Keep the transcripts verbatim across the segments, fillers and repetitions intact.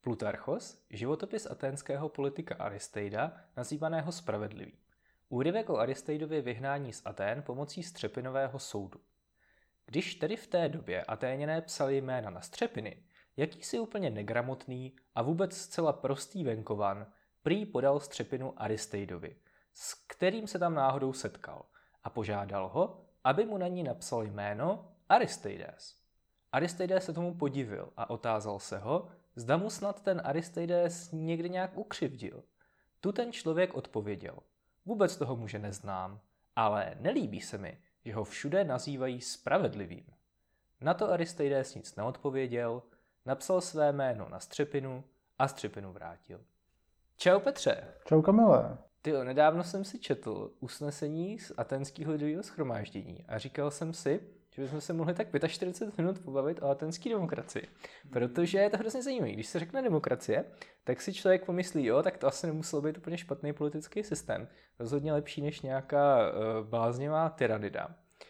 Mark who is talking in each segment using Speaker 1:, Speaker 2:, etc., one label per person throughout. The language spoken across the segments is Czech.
Speaker 1: Plutarchos, životopis aténského politika Aristeida, nazývaného Spravedlivý. Úryvek o Aristeidově vyhnání z Atén pomocí Střepinového soudu. Když tedy v té době Atéňané psali jména na Střepiny, jakýsi úplně negramotný a vůbec zcela prostý venkovan prý podal Střepinu Aristeidovi, s kterým se tam náhodou setkal a požádal ho, aby mu na ní napsal jméno Aristeides. Aristeides se tomu podivil a otázal se ho, zda mu snad ten Aristeides někdy nějak ukřivdil. Tu ten člověk odpověděl, vůbec toho muže neznám, ale nelíbí se mi, že ho všude nazývají Spravedlivým. Na to Aristeides nic neodpověděl, napsal své jméno na Střepinu a Střepinu vrátil. Čau Petře.
Speaker 2: Čau Kamile.
Speaker 1: Tyjo, nedávno jsem si četl usnesení z Aténského lidového shromáždění a říkal jsem si, že bychom se mohli tak čtyřicet pět minut pobavit o aténské demokracii. Protože je to hrozně zajímavé. Když se řekne demokracie, tak si člověk pomyslí, jo, tak to asi nemuselo být úplně špatný politický systém. Rozhodně lepší než nějaká uh, bláznivá tyranida.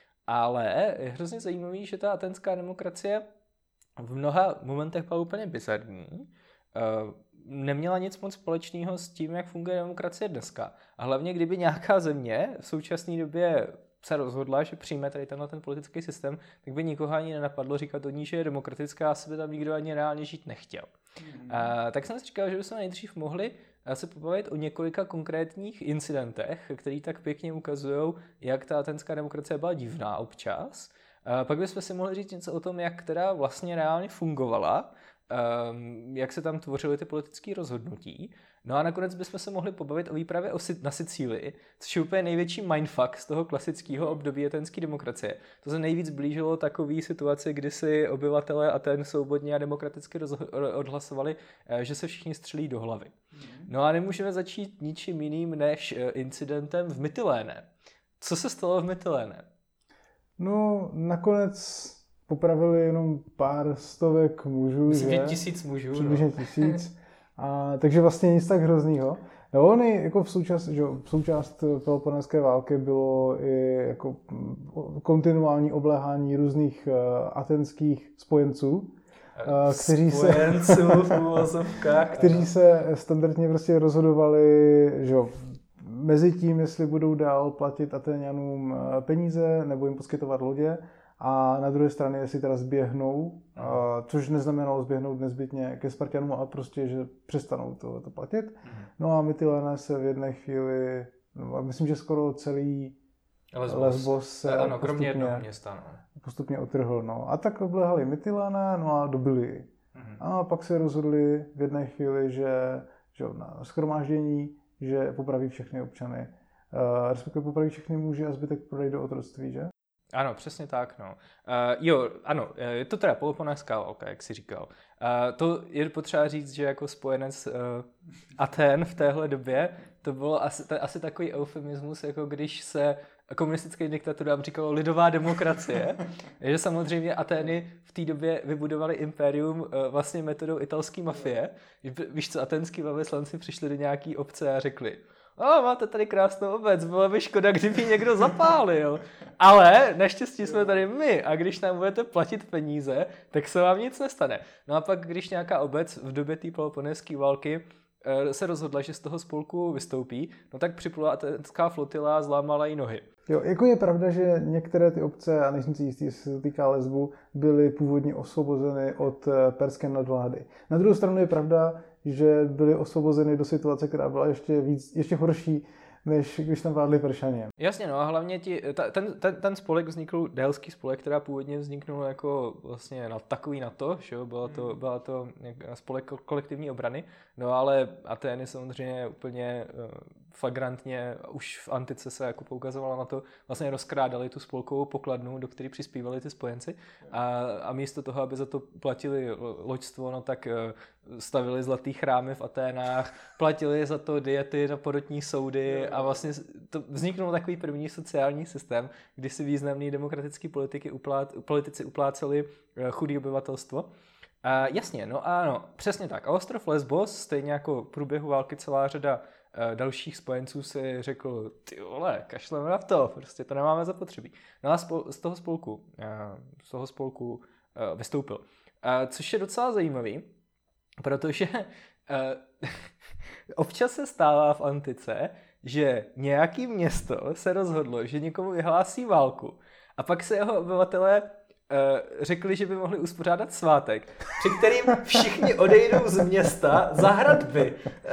Speaker 1: Ale je hrozně zajímavý, že ta aténská demokracie v mnoha momentech byla úplně bizarní. Uh, neměla nic moc společného s tím, jak funguje demokracie dneska. A hlavně, kdyby nějaká země v současné době se rozhodla, že přijme tady tenhle ten politický systém, tak by nikoho ani nenapadlo říkat o ní, že je demokratická, asi by tam nikdo ani reálně žít nechtěl. Mm. A, tak jsem si říkal, že bychom nejdřív mohli se pobavit o několika konkrétních incidentech, které tak pěkně ukazují, jak ta atenská demokracie byla divná občas. A pak bychom si mohli říct něco o tom, jak teda vlastně reálně fungovala, Um, jak se tam tvořily ty politické rozhodnutí. No a nakonec bychom se mohli pobavit o výpravě na Sicílii, což je úplně největší mindfuck z toho klasického období aténské demokracie. To se nejvíc blížilo takové situaci, kdy si obyvatelé Aten svobodně a demokraticky rozho- odhlasovali, že se všichni střelí do hlavy. No a nemůžeme začít ničím jiným než incidentem v Mytiléne. Co se stalo v Mytiléne?
Speaker 2: No, nakonec popravili jenom pár stovek mužů.
Speaker 1: Myslím, že tisíc mužů.
Speaker 2: Přibližně no. tisíc. A, takže vlastně nic tak hroznýho. No, oni jako v součást, že, v součást Peloponnéské války bylo i jako kontinuální obléhání různých uh, atenských spojenců, uh, kteří
Speaker 1: Spojenců se, v uvozovkách.
Speaker 2: kteří se standardně prostě rozhodovali, že mezi tím, jestli budou dál platit Atéňanům peníze nebo jim poskytovat lodě, a na druhé straně, jestli teda zběhnou, a, což neznamenalo zběhnout nezbytně ke Spartanům, ale prostě, že přestanou to, to platit. Mm. No a Mytilene se v jedné chvíli, no, myslím, že skoro celý Lesbos, Lesbos se
Speaker 1: ano, kromě jednoho města, no.
Speaker 2: postupně otrhl. No. A tak obléhali Mytilene, no a dobili ji. Mm. A pak se rozhodli v jedné chvíli, že, že na shromáždění, že popraví všechny občany. Uh, respektive popraví všechny muži a zbytek prodají do otroctví, že?
Speaker 1: Ano, přesně tak, no. Uh, jo, ano, je to teda Peloponnéská válka, jak jsi říkal. Uh, to je potřeba říct, že jako spojenec uh, Aten v téhle době, to bylo asi, to, asi takový eufemismus, jako když se komunistické diktaturám říkalo lidová demokracie, že samozřejmě Atény v té době vybudovali impérium uh, vlastně metodou italské mafie. Víš co, aténský velvyslanci přišli do nějaký obce a řekli, a máte tady krásnou obec, byla by škoda, kdyby někdo zapálil. Ale naštěstí jsme tady my a když nám budete platit peníze, tak se vám nic nestane. No a pak, když nějaká obec v době té Peloponnéské války se rozhodla, že z toho spolku vystoupí, no tak připlula atenská flotila a zlámala jí nohy.
Speaker 2: Jo, jako je pravda, že některé ty obce, a nejsem si jistý, jestli se to týká Lesbu, byly původně osvobozeny od perské nadvlády. Na druhou stranu je pravda, že byly osvobozeny do situace, která byla ještě víc, ještě horší, než když tam vládli Peršaně.
Speaker 1: Jasně, no a hlavně ti, ta, ten, ten, ten spolek vznikl, Delský spolek, která původně vzniknul jako vlastně na takový na to, že jo, byla to, byla to spolek kolektivní obrany, no ale Atény samozřejmě úplně uh, flagrantně, už v antice se jako poukazovala na to, vlastně rozkrádali tu spolkovou pokladnu, do které přispívali ty spojenci a, a místo toho, aby za to platili loďstvo, no tak uh, stavili zlatý chrámy v Aténách, platili za to diety na porotní soudy a vlastně to vzniknul takový první sociální systém, kdy si významní demokratický politiky uplát, politici upláceli chudý obyvatelstvo. A jasně, no ano, přesně tak. A ostrov Lesbos, stejně jako v průběhu války celá řada dalších spojenců si řekl, ty vole, kašleme na to, prostě to nemáme zapotřebí. No a z toho spolku, z toho spolku vystoupil. Což je docela zajímavý, protože uh, občas se stává v antice, že nějaký město se rozhodlo, že někomu vyhlásí válku a pak se jeho obyvatelé uh, řekli, že by mohli uspořádat svátek, při kterým všichni odejdou z města za hradby.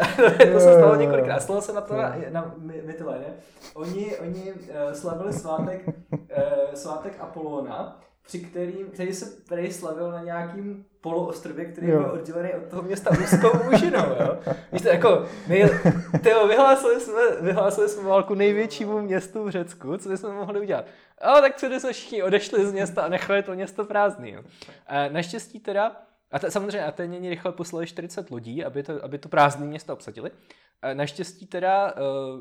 Speaker 1: To se stalo několikrát. Stalo se na to na, na Mytiléně. Oni, oni uh, slavili svátek, uh, svátek Apolóna, při kterým, který se prý slavil na nějakým poloostrově, který jo. byl oddělený od toho města úzkou úžinou, jo. Víte, jako, nej, tyjo, vyhlásili jsme, vyhlásili jsme válku největšímu městu v Řecku, co bychom mohli udělat? A tak co jsme všichni odešli z města a nechali to město prázdný, jo. A naštěstí teda, a t- samozřejmě Atéňani rychle poslali čtyřicet lodí, aby to, aby to prázdné město obsadili. A naštěstí teda uh,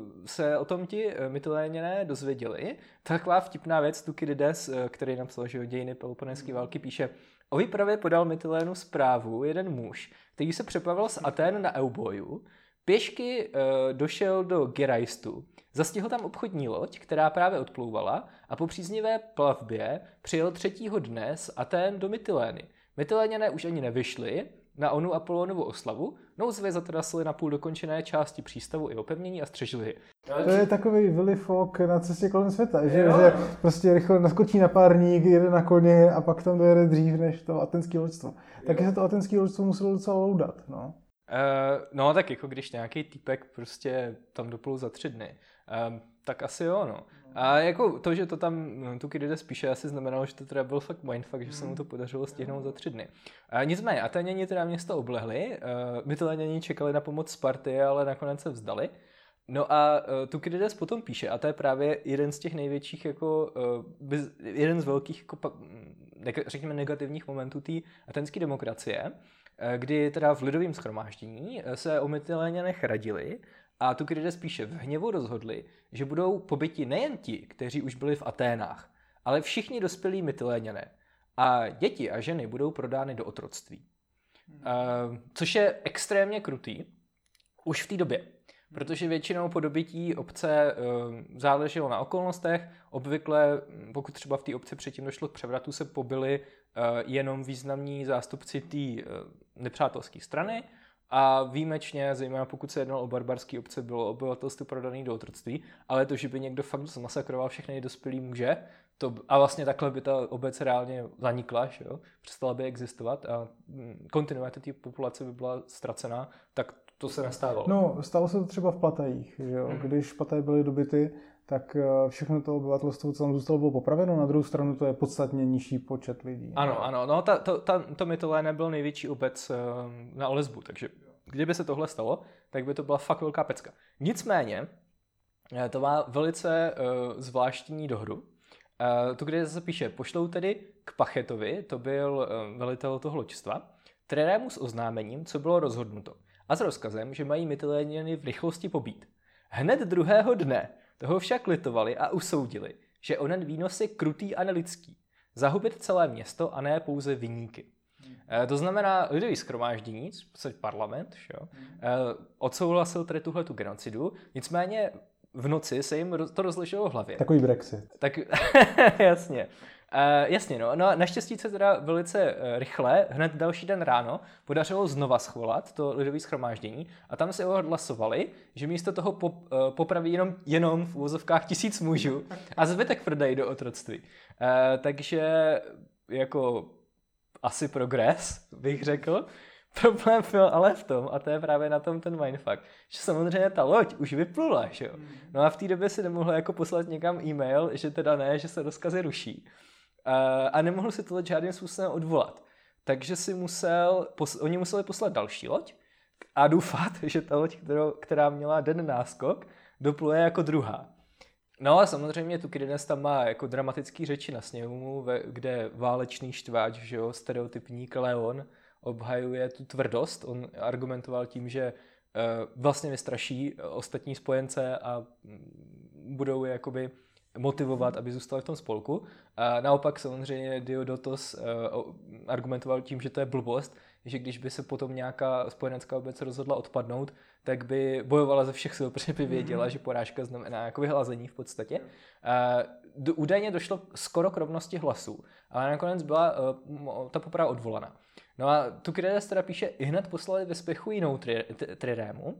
Speaker 1: se o tom ti Mytiléňané dozvěděli. Taková vtipná věc, Tukydides, uh, který napsal, že dějiny Peloponésské války, píše: o výpravě podal Mytilénu zprávu jeden muž, který se přeplavil z Atén na Euboju, pěšky uh, došel do Geraistu, zastihl tam obchodní loď, která právě odplouvala, a po příznivé plavbě přijel třetího dne z Atén do Mytilény. Mytiléňané už ani nevyšli na onu Apolónovu oslavu, nouzvě zatrasili na půl dokončené části přístavu i opevnění a střežili ji.
Speaker 2: To je takový Willy Fogg na cestě kolem světa, že, že prostě rychle naskočí na párník, jede na koně a pak tam dojede dřív než to aténské loďstvo. Taky se to aténské loďstvo muselo docela loudat, no.
Speaker 1: Uh, no tak jako když nějaký týpek prostě tam doplul za tři dny, um, tak asi jo, no. A jako to, že to tam Tukydides píše, asi znamenalo, že to teda byl fakt mindfuck, že se mu to podařilo stihnout za tři dny. A nicméně, Atéňani teda město oblehli, uh, Mytiléňani čekali na pomoc Sparty, ale nakonec se vzdali. No a uh, Tukydides potom píše, a to je právě jeden z těch největších, jako, uh, bez, jeden z velkých, jako, neg- řekněme, negativních momentů té aténské demokracie, uh, kdy teda v lidovém shromáždění se o Mytiléňanech radili, a Tukydides píše, v hněvu rozhodli, že budou pobiti nejen ti, kteří už byli v Aténách, ale všichni dospělí Mytiléňané. A děti a ženy budou prodány do otroctví. Hmm. Uh, což je extrémně krutý už v té době. Protože většinou po dobytí obce uh, záleželo na okolnostech. Obvykle, pokud třeba v té obci předtím došlo k převratu, se pobili uh, jenom významní zástupci té uh, nepřátelské strany. A výjimečně, zejména pokud se jednalo o barbarské obce, bylo obyvatelstvo prodané do otroctví, ale to, že by někdo fakt zmasakroval všechny dospělý muže, to, a vlastně takhle by ta obec reálně zanikla, že jo? Přestala by existovat a kontinuita té populace by byla ztracená, tak to se nestávalo.
Speaker 2: No, stalo se to třeba v Patajích, že jo? Hmm. Když Pataje byly dobyty, tak všechno to obyvatelstvo, co tam zůstalo, bylo popraveno, na druhou stranu to je podstatně nižší počet lidí.
Speaker 1: Ano, ano, no ta, to, ta, to Mytiléné byl největší obec na Lesbu, takže kdyby se tohle stalo, tak by to byla fakt velká pecka. Nicméně, to má velice uh, zvláštní dohru. Uh, tu, kde se píše, pošlou tedy k Pachetovi, to byl uh, velitel toho loďstva, trenému s oznámením, co bylo rozhodnuto, a s rozkazem, že mají Mytiléňany v rychlosti pobít. Hned druhého dne toho však litovali a usoudili, že onen výnos je krutý a nelidský. Zahubit celé město a ne pouze viníky. Hmm. E, to znamená, lidový shromáždění, v parlament, jo, hmm. e, odsouhlasil tedy tuhletu genocidu, nicméně v noci se jim to rozleželo v hlavě.
Speaker 2: Takový Brexit.
Speaker 1: Tak, jasně. Uh, jasně, no. no. Naštěstí se teda velice uh, rychle, hned další den ráno, podařilo znova scholat to lidové shromáždění a tam si odhlasovali, že místo toho pop, uh, popraví jenom, jenom v úvozovkách tisíc mužů a zbytek prodají do otroctví. Uh, takže jako asi progres, bych řekl. Problém byl ale v tom, a to je právě na tom ten mindfuck, že samozřejmě ta loď už vyplula, že jo. No a v té době si nemohla jako poslat někam e-mail, že teda ne, že se rozkazy ruší. Uh, a nemohl si tu loď žádným způsobem odvolat. Takže si musel, pos, oni museli poslat další loď a doufat, že ta loď, kterou, která měla den náskok, dopluje jako druhá. No a samozřejmě Tukydides tam má jako dramatický řeči na sněmu, kde válečný štváč, že jo, stereotypní Kleon, obhajuje tu tvrdost. On argumentoval tím, že uh, vlastně vystraší ostatní spojence a budou je jakoby motivovat, aby zůstali v tom spolku. A naopak samozřejmě Diodotos uh, argumentoval tím, že to je blbost, že když by se potom nějaká spojenecká obec rozhodla odpadnout, tak by bojovala ze všech sil, protože by věděla, mm-hmm. že porážka znamená jako vyhlazení v podstatě. Uh, údajně došlo skoro k rovnosti hlasů, ale nakonec byla uh, ta poprava odvolaná. No a Tukydides teda píše, i hned poslali ve spěchu jinou trirému,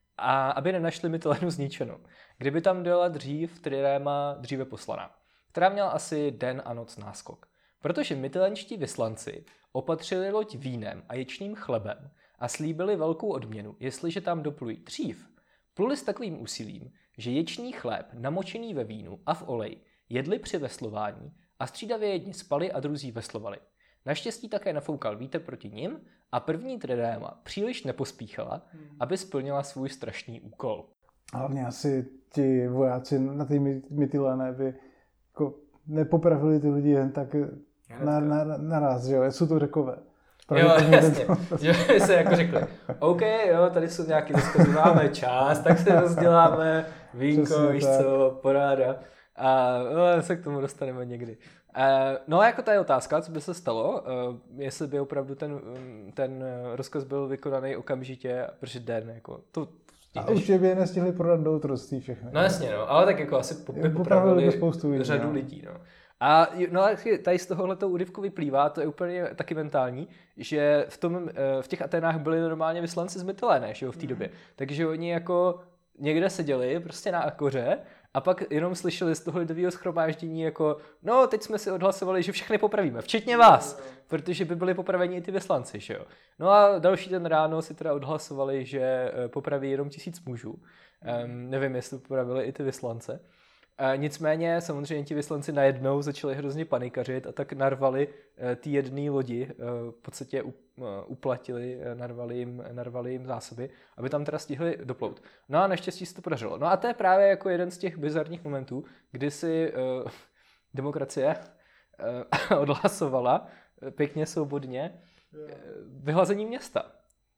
Speaker 1: a aby nenašli Mytilénu zničenou. Kdyby tam dojela dřív triréma dříve poslaná, která měla asi den a noc náskok. Protože mytilénští vyslanci opatřili loď vínem a ječným chlebem a slíbili velkou odměnu, jestliže tam doplují dřív. Pluli s takovým úsilím, že ječný chléb namočený ve vínu a v oleji jedli při veslování a střídavě jedni spali a druzí veslovali. Naštěstí také nafoukal vítr proti nim a první triréma příliš nepospíchala, aby splnila svůj strašný úkol.
Speaker 2: Hlavně asi ti vojáci na té Mytiléně by jako nepopravili ty lidi jen tak na, na, naraz, že jo, jsou to Řekové.
Speaker 1: Jo, jasně, že by se jako řekli, OK, jo, tady jsou nějaký rozkazy, máme čas, tak se rozděláme, vínko, víš co, poráda. A no, se k tomu dostaneme někdy. Uh, no a jako ta je otázka, co by se stalo, uh, jestli by opravdu ten, ten rozkaz byl vykonaný okamžitě, protože den, jako to...
Speaker 2: A určitě by je nestihli prodat do otroctví všechny.
Speaker 1: No jasně, no, ale tak jako asi by popravili řadu lidí, no. A no, tady z tohohleto úryvku vyplývá, to je úplně taky mentální, že v, tom, v těch Aténách byli normálně vyslanci z Mytiléné, že jo, v té době. Takže oni jako někde seděli prostě na akoře a pak jenom slyšeli z toho lidového shromáždění jako, no teď jsme si odhlasovali, že všechny popravíme, včetně vás, protože by byli popraveni i ty vyslanci, že jo. No a další den ráno si teda odhlasovali, že popraví jenom tisíc mužů. Um, nevím, jestli popravili i ty vyslance. Uh, nicméně samozřejmě ti vyslanci najednou začali hrozně panikařit a tak narvali uh, ty jedné lodi, uh, v podstatě up, uh, uplatili, uh, narvali, jim, narvali jim zásoby, aby tam teda stihli doplout. No a naštěstí se to podařilo. No a to je právě jako jeden z těch bizarních momentů, kdy si uh, demokracie uh, odhlasovala uh, pěkně svobodně uh, vyhlazení města.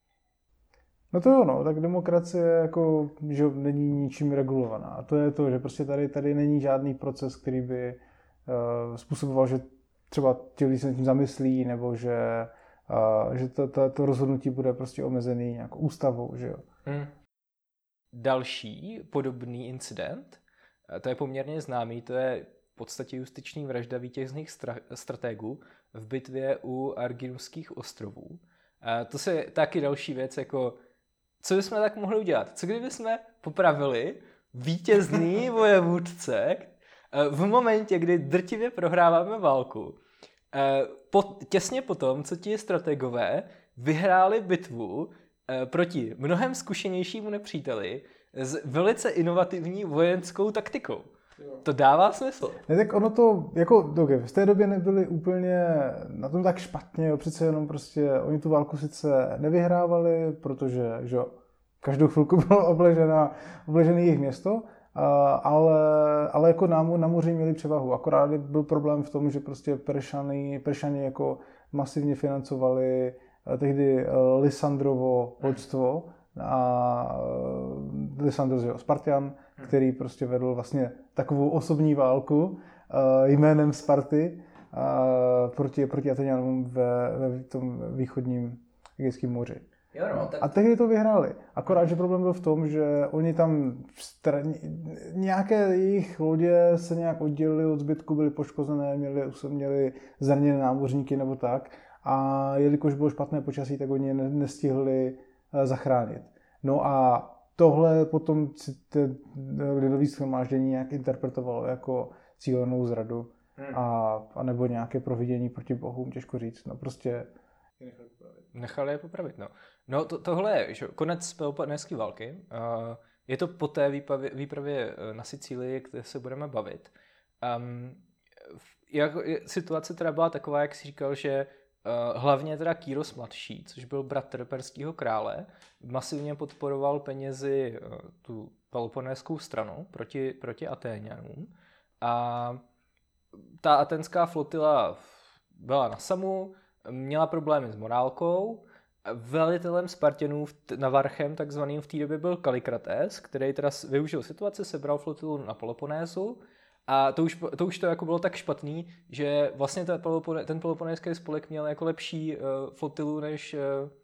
Speaker 2: No to jo, no, tak demokracie jako, že není ničím regulovaná. A to je to, že prostě tady, tady není žádný proces, který by uh, způsoboval, že třeba ti lidi se nad tím zamyslí, nebo že, uh, že to, to, to rozhodnutí bude prostě omezený nějakou ústavou, že jo. Hmm.
Speaker 1: Další podobný incident, to je poměrně známý, to je v podstatě justiční vražda vítězných stra- stratégů v bitvě u Arginuských ostrovů. Uh, to je taky další věc, jako co bychom tak mohli udělat? Co kdybychom popravili vítězný vojevůdce v momentě, kdy drtivě prohráváme válku, po, těsně potom, co ti strategové vyhráli bitvu proti mnohem zkušenějšímu nepříteli s velice inovativní vojenskou taktikou. To dává smysl.
Speaker 2: Ne, tak ono to, jako okay, v té době nebyli úplně na tom tak špatně, jo, přece jenom prostě oni tu válku sice nevyhrávali, protože že, každou chvilku bylo obležena, obležené jejich město, ale, ale jako na, na moři měli převahu. Akorát byl problém v tom, že prostě Peršany, Peršani jako masivně financovali tehdy Lysandrovo loďstvo a Lysandros, že, Spartan, který prostě vedl vlastně takovou osobní válku uh, jménem Sparty uh, proti, proti Ateňanům ve, ve tom východním Egejském moři.
Speaker 1: Jo, no, tak...
Speaker 2: A tehdy to vyhráli. Akorát, že problém byl v tom, že oni tam str... nějaké jejich lodě se nějak oddělili od zbytku, byly poškozené, měli, měli zraněné námořníky nebo tak. A jelikož bylo špatné počasí, tak oni je nestihli uh, zachránit. No a tohle potom ten lidový shromáždění nějak interpretovalo jako cílenou zradu hmm. a, a nebo nějaké providění proti bohům, těžko říct. No prostě
Speaker 1: nechali popravit. Nechali je popravit, no. No to, tohle je že, konec Peloponéské války. Uh, je to po té výpravě, výpravě na Sicílii, kde se budeme bavit. Um, jak, situace teda byla taková, jak jsi říkal, že Uh, hlavně teda Kyros mladší, což byl bratr perského krále, masivně podporoval penězi uh, tu peloponéskou stranu proti, proti Atéňanům. A ta atenská flotila byla na Samu, měla problémy s morálkou. Velitelem Spartanů, navarchem takzvaným v té době byl Kalikrates, který teda využil situaci, sebral flotilu na Peloponésu. A to už, to už to jako bylo tak špatný, že vlastně ten, Pelopone, ten peloponéský spolek měl jako lepší uh, flotilu než, uh,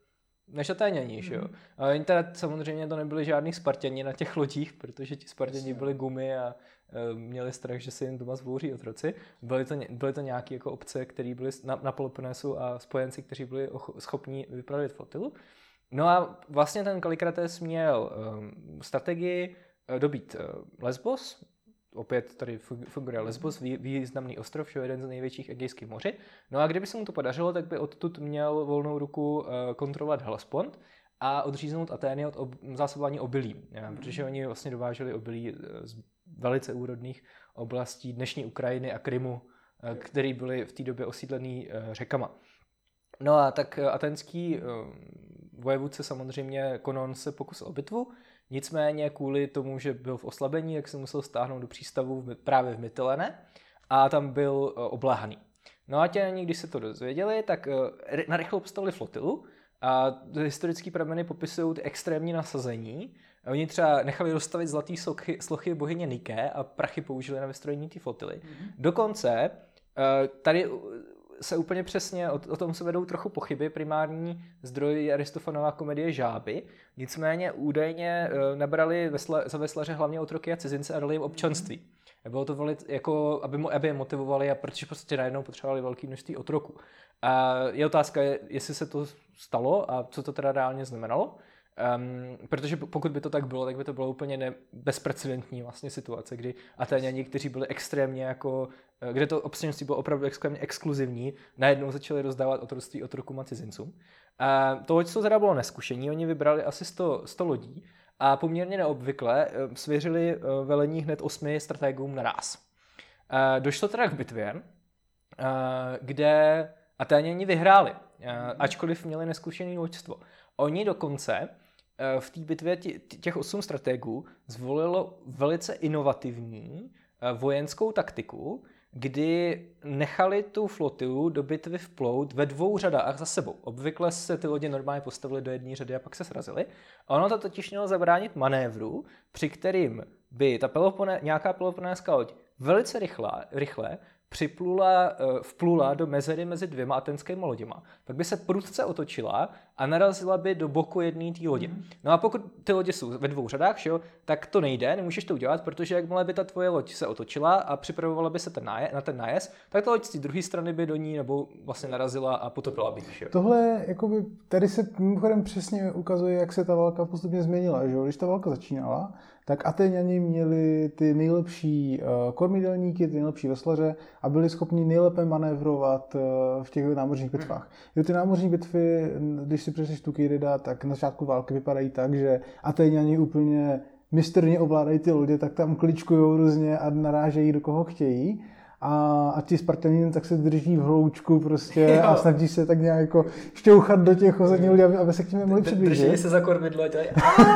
Speaker 1: než Atéňani, že jo. Ale oni teda samozřejmě to nebyli žádný Spartěni na těch lodích, protože ti Spartěni byli gumy a uh, měli strach, že se jim doma zbouří otroci. Byly to, byly to nějaké jako obce, které byly na, na Peloponésu a spojenci, kteří byli och- schopni vypravit flotilu. No a vlastně ten Kallikrates měl um, strategii uh, dobít uh, Lesbos. Opět tady figuruje Lesbos, významný ostrov, že je jeden z největších Egejských moří. No a kdyby se mu to podařilo, tak by odtud měl volnou ruku kontrolovat Hellespont a odříznout Atény od ob- zásobování obilí, mm. protože oni vlastně dováželi obilí z velice úrodných oblastí dnešní Ukrajiny a Krymu, které byly v té době osídlený řekama. No a tak aténský vojevůdce samozřejmě Konon se pokusil o bitvu, nicméně kvůli tomu, že byl v oslabení, tak se musel stáhnout do přístavu v, právě v Mytilene a tam byl obléhaný. No a Atěňani, když se to dozvěděli, tak narychlo postavili flotilu a historické prameny popisují ty extrémní nasazení. Oni třeba nechali rozstavit zlatý sochy, slochy bohyně Niké a prachy použili na vystrojení té flotily. Mm-hmm. Dokonce tady se úplně přesně, o, o tom se vedou trochu pochyby, primární zdroj je Aristofanova komedie Žáby, nicméně údajně e, nabrali vesla, za veslaře hlavně otroky a cizince a dali jim občanství. Bylo to volit, jako, aby, aby je motivovali, a protože prostě najednou potřebovali velké množství otroků. A je otázka, jestli se to stalo a co to teda reálně znamenalo. Um, protože pokud by to tak bylo, tak by to bylo úplně ne- bezprecedentní vlastně situace, kdy Atéňani, kteří byli extrémně jako, kde to občanství bylo opravdu extrémně exkluzivní, najednou začali rozdávat otroctví otrokům a cizincům. Uh, to loďstvo teda bylo neskušení, oni vybrali asi sto, sto lodí a poměrně neobvykle uh, svěřili uh, velení hned osmi stratégům naráz. Uh, došlo teda k bitvě, uh, kde Atéňani vyhráli, uh, ačkoliv měli neskušené loďstvo. Oni dokonce v té bitvě těch osm strategů zvolilo velice inovativní vojenskou taktiku, kdy nechali tu flotilu do bitvy vplout ve dvou řadách za sebou. Obvykle se ty lodě normálně postavily do jedné řady a pak se srazily. A ono to totiž mělo zabránit manévru, při kterým by ta Pelopone, nějaká peloponéská loď velice rychle, rychle připlula, vplula do mezery mezi dvěma aténskými loděma. Pak by se prudce otočila a narazila by do boku jedné té lodě. No a pokud ty lodě jsou ve dvou řadách, že jo, tak to nejde, nemůžeš to udělat, protože jakmile by ta tvoje loď se otočila a připravovala by se ten náje, na ten nájezd, tak ta loď z té druhé strany by do ní nebo vlastně narazila a potopila by. Že jo.
Speaker 2: Tohle, jakoby, tady se mimochodem přesně ukazuje, jak se ta válka postupně změnila. Že jo? Když ta válka začínala, tak Atéňani měli ty nejlepší uh, kormidelníky, ty nejlepší veslaře a byli schopni nejlépe manévrovat uh, v těch námořních bitvách. Jo, ty námořní bitvy, když si přečteš Tukýdida, tak na začátku války vypadají tak, že Atéňani úplně mistrně ovládají ty lodě, tak tam kličkujou různě a narážejí do koho chtějí. A, a ti Spartaní tak se drží v hloučku prostě a snaží se tak nějak jako šťouchat do těch ostatních lidí, aby, aby se k tím mohli přiblížit.
Speaker 1: Drží se za kormidlo a tady...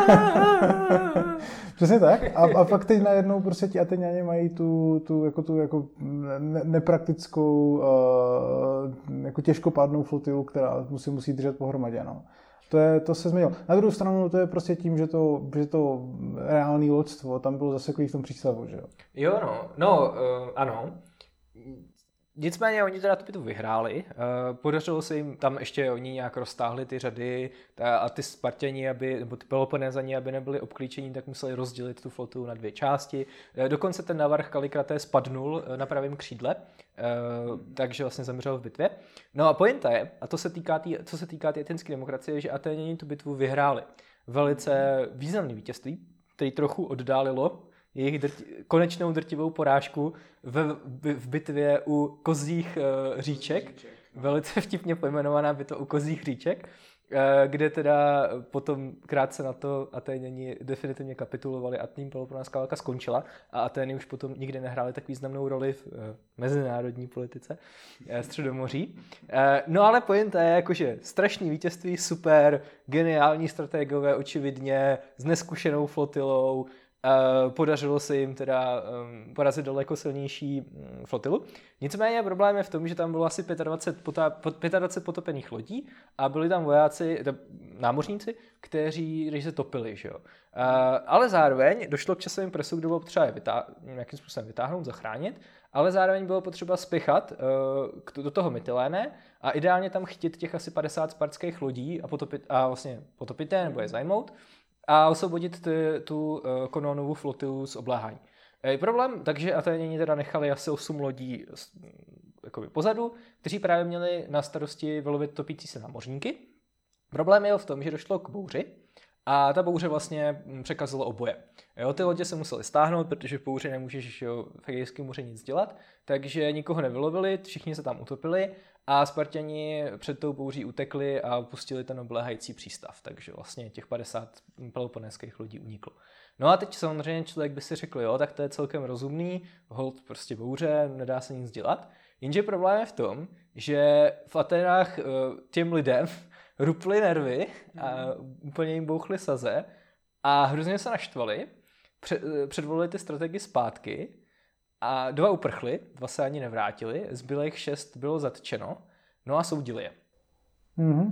Speaker 2: Přesně tak. A, a fakt teď najednou prostě ti Ateňani mají tu, tu, jako, tu jako ne, nepraktickou, uh, jako těžkopádnou flotilu, která musí, musí držet pohromadě. No. To, je, to se změnilo. Na druhou stranu to je prostě tím, že to, že to reální loďstvo tam bylo zaseklý v tom přístavu. Že jo?
Speaker 1: Jo, no. No, uh, ano. Nicméně oni teda tu bitvu vyhráli, podařilo se jim, tam ještě oni nějak roztáhli ty řady a ty Spartěni, aby, nebo ty Peloponézani, aby nebyli obklíčení, tak museli rozdělit tu flotilu na dvě části. Dokonce ten navrch Kallikrates spadnul na pravém křídle, takže vlastně zemřel v bitvě. No a pointa je, a to se týká tý, co se týká té aténské demokracie, že Atéňani tu bitvu vyhráli. Velice významné vítězství, který trochu oddálilo jejich drti, konečnou drtivou porážku v, v bitvě u kozích uh, říček. Velice vtipně pojmenovaná bitva u kozích říček, uh, kde teda potom krátce na to Atéňani definitivně kapitulovali a tím Peloponéská válka skončila a Atény už potom nikdy nehrály tak významnou roli v uh, mezinárodní politice uh, Středomoří. Uh, no ale pointa je jakože strašný vítězství, super, geniální strategové očividně, s neskušenou flotilou, Uh, podařilo se jim teda um, porazit daleko silnější um, flotilu. Nicméně problém je v tom, že tam bylo asi dvacet pět, pota, dvacet pět potopených lodí a byli tam vojáci, námořníci, kteří, kteří se topili. Že jo? Uh, ale zároveň došlo k časovým presu, kdy bylo potřeba je vytá- nějakým způsobem vytáhnout, zachránit, ale zároveň bylo potřeba spěchat uh, do toho Mytiléne a ideálně tam chytit těch asi padesát spartských lodí a, potopit, a vlastně potopit je nebo je zajmout a osvobodit ty, tu uh, Kononovu flotilu z obléhání. Je problém, takže Atéňani teda nechali asi osm lodí jakoby pozadu, kteří právě měli na starosti vylovit topící se námořníky. Problém je v tom, že došlo k bouři a ta bouře vlastně překazila oboje. Jo, ty lodě se musely stáhnout, protože v bouři nemůžeš jo, v Egejském moři nic dělat, takže nikoho nevylovili, všichni se tam utopili a Sparťani před tou bouří utekli a pustili ten obléhající přístav, takže vlastně těch padesát peloponeských lodí uniklo. No a teď samozřejmě člověk by si řekl, jo, tak to je celkem rozumný, hold prostě bouře, nedá se nic dělat, jenže problém je v tom, že v Aténách těm lidem ruply nervy a úplně jim bouchly saze a hrozně se naštvali, předvolili ty strategy zpátky a dva uprchli, dva se ani nevrátili, zbylých šest bylo zatčeno, no a soudili je.
Speaker 2: Mm-hmm.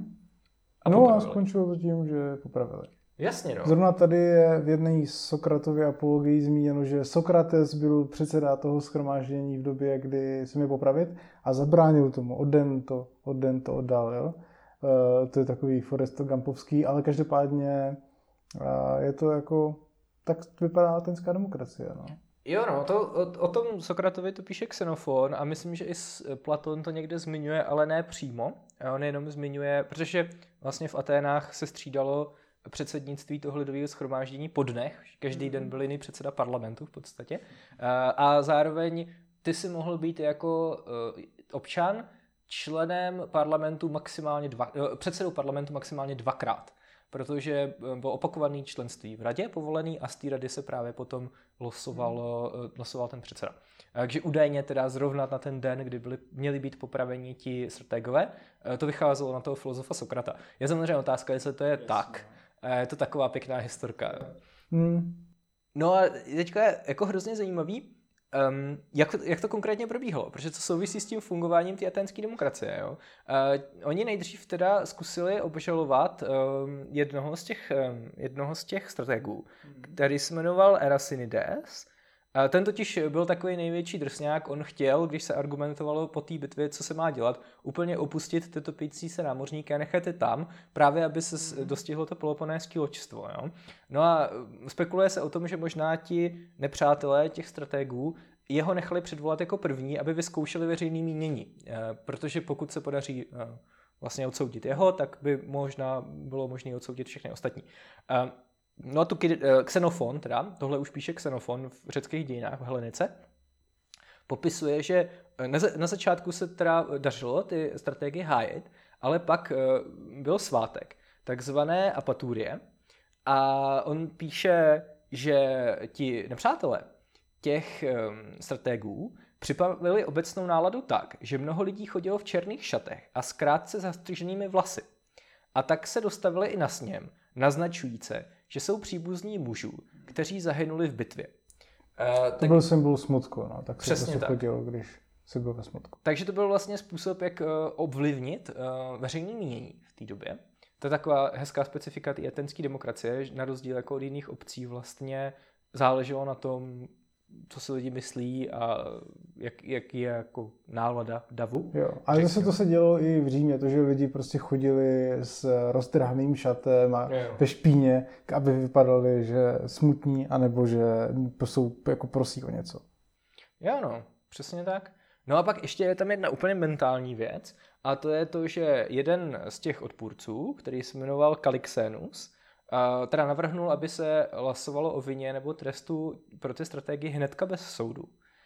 Speaker 2: A no a skončilo to tím, že popravili.
Speaker 1: Jasně, no.
Speaker 2: Zrovna tady je v jedné Sokratově apologii zmíněno, že Sokrates byl předseda toho shromáždění v době, kdy se měl popravit a zabránil tomu, od den to, od den to oddálil. Uh, to je takový Forrest Gumpovský, ale každopádně uh, je to jako, tak vypadá atenská demokracie, no.
Speaker 1: Jo, no, to, o, o tom Sokratovi to píše Xenofon a myslím, že i Platon to někde zmiňuje, ale ne přímo. On jenom zmiňuje, protože vlastně v Aténách se střídalo předsednictví toho lidového shromáždění po dnech. Každý den byl jiný předseda parlamentu v podstatě. A zároveň ty si mohl být jako občan členem parlamentu maximálně dva, předsedou parlamentu maximálně dvakrát, protože bylo opakované členství v radě povolený a z té rady se právě potom losovalo, losoval ten předseda. Takže údajně teda zrovna na ten den, kdy byli, měli být popraveni ti strategové, to vycházelo na toho filozofa Sokrata. Je samozřejmě otázka, jestli to je Jasně. tak. Je to taková pěkná historka. Hmm. No a teďka je jako hrozně zajímavý, Um, jak, to, jak to konkrétně probíhalo, protože to souvisí s tím fungováním té aténské demokracie. Jo? Uh, oni nejdřív teda zkusili obžalovat um, jednoho, z těch, um, jednoho z těch strategů, který se jmenoval Erasinides. Uh, ten totiž byl takový největší drsňák, on chtěl, když se argumentovalo po té bitvě, co se má dělat, úplně opustit ty topící se námořníky a nechat je tam, právě aby se dostihlo to peloponéské loďstvo. Jo? No a spekuluje se o tom, že možná ti nepřátelé těch strategů jeho nechali předvolat jako první, aby vyzkoušeli veřejné mínění. Protože pokud se podaří vlastně odsoudit jeho, tak by možná bylo možné odsoudit všechny ostatní. No a tu Xenofon, teda, tohle už píše Xenofon v řeckých dějinách v Helenice, popisuje, že na, na začátku se teda dařilo ty strategie hájit, ale pak byl svátek, takzvané apaturie, a on píše, že ti nepřátelé těch strategů připravili obecnou náladu tak, že mnoho lidí chodilo v černých šatech a s krátce zastřiženými vlasy. A tak se dostavili i na sněm, naznačující, že jsou příbuzní mužů, kteří zahynuli v bitvě.
Speaker 2: Uh, to tak... byl symbol smutku, no, tak se prostě tak. chodilo, když se byl ve smutku.
Speaker 1: Takže to byl vlastně způsob, jak uh, ovlivnit uh, veřejné mínění v té době. To je taková hezká specifika té aténské demokracie, na rozdíl jako od jiných obcí vlastně záleželo na tom, co si lidi myslí a jak, jak je jako nálada davu.
Speaker 2: Jo, ale zase to se dělo i v Římě, to, že lidi prostě chodili s roztrhaným šatem a jo. ve špíně, aby vypadali, že smutní, anebo že jsou jako prosí o něco.
Speaker 1: Jo, no, přesně tak. No a pak ještě je tam jedna úplně mentální věc a to je to, že jeden z těch odpůrců, který se jmenoval Calixenus, Uh, teda navrhnul, aby se hlasovalo o vině nebo trestu pro ty strategii hnedka bez soudu.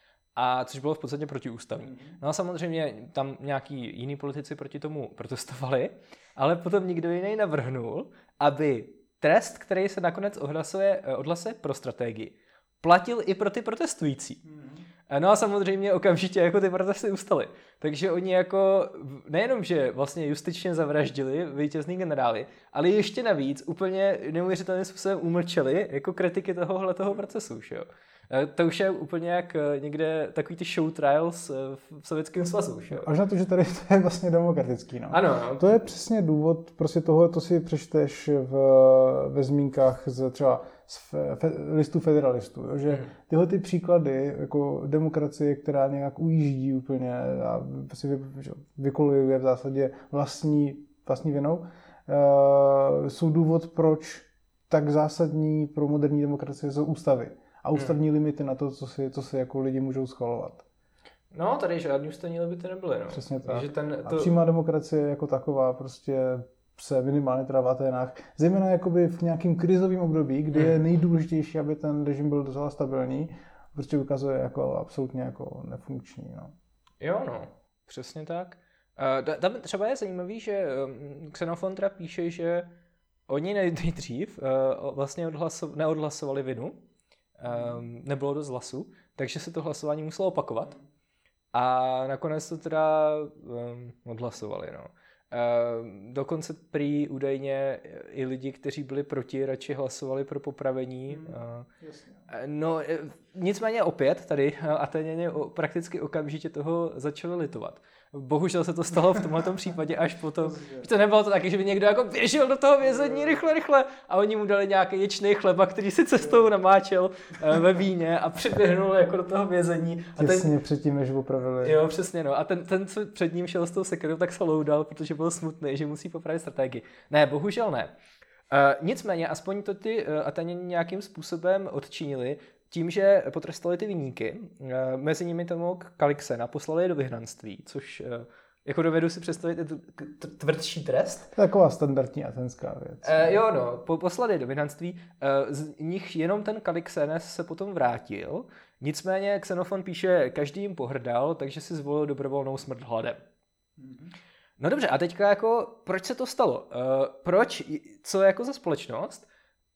Speaker 1: A což bylo v podstatě protiústavní. No a samozřejmě tam nějaký jiní politici proti tomu protestovali, ale potom nikdo jiný navrhnul, aby trest, který se nakonec odhlasuje, odhlasuje pro strategii, platil i pro ty protestující. No a samozřejmě okamžitě jako ty protesty ustaly. Takže oni jako nejenom, že vlastně justičně zavraždili vítězný generály, ale ještě navíc úplně neuvěřitelným způsobem umlčeli jako kritiky tohohle toho procesu. Že jo? To už je úplně jak někde takový ty show trials v Sovětském svazu. Že jo?
Speaker 2: Až na to, že tady to je vlastně demokratický. No.
Speaker 1: Ano. No.
Speaker 2: To je přesně důvod prostě toho, to si přečteš v, ve zmínkách z třeba z fe, fe, listu federalistů, jo? Že tyhle ty příklady jako demokracie, která nějak ujíždí úplně a si vy, vykolujuje v zásadě vlastní, vlastní vinou, uh, jsou důvod, proč tak zásadní pro moderní demokracie jsou ústavy. A ústavní hmm. limity na to, co si, co si jako lidi můžou schvalovat.
Speaker 1: No, tady žádný ústavní limity nebyly. No.
Speaker 2: Přesně tak.
Speaker 1: Ten, to...
Speaker 2: A přímá demokracie jako taková prostě se minimálně teda v Aténách, zejména jakoby v nějakým krizovém období, kdy hmm. je nejdůležitější, aby ten režim byl docela stabilní, prostě ukazuje jako absolutně jako nefunkční. No.
Speaker 1: Jo, no, přesně tak. Uh, tam třeba je zajímavý, že Xenofon teda píše, že oni nejdřív uh, vlastně odhlaso- neodhlasovali vinu, Um, nebylo dost hlasů, takže se to hlasování muselo opakovat a nakonec to teda um, odhlasovali. No. Um, dokonce prý údajně i lidi, kteří byli proti, radši hlasovali pro popravení. Hmm. Uh, no, nicméně opět tady Atéňané prakticky okamžitě toho začali litovat. Bohužel se to stalo v tomto případě až potom, že to nebylo to taky, že by někdo jako běžel do toho vězení rychle, rychle a oni mu dali nějaký ječný chleba, který si cestou namáčel ve víně a přiběhnul jako do toho vězení.
Speaker 2: A těsně ten, předtím, než popravili.
Speaker 1: Jo, přesně no. A ten, ten, co před ním šel s tou sekerou, tak se loudal, protože byl smutný, že musí popravit strategii. Ne, bohužel ne. Uh, nicméně, aspoň to ty uh, Atéňani nějakým způsobem odčinili, tím, že potrestali ty viníky, mezi nimi tomu Kalixena, poslali je do vyhnanství, což jako dovedu si představit je tvrdší trest.
Speaker 2: Taková standardní atenská věc.
Speaker 1: E, jo, no, poslali je do vyhnanství, e, z nich jenom ten Kalixenes se potom vrátil, nicméně Xenofon píše, každý jim pohrdal, takže si zvolil dobrovolnou smrt hladem. Mm-hmm. No dobře, a teďka jako, proč se to stalo? E, proč, co jako za společnost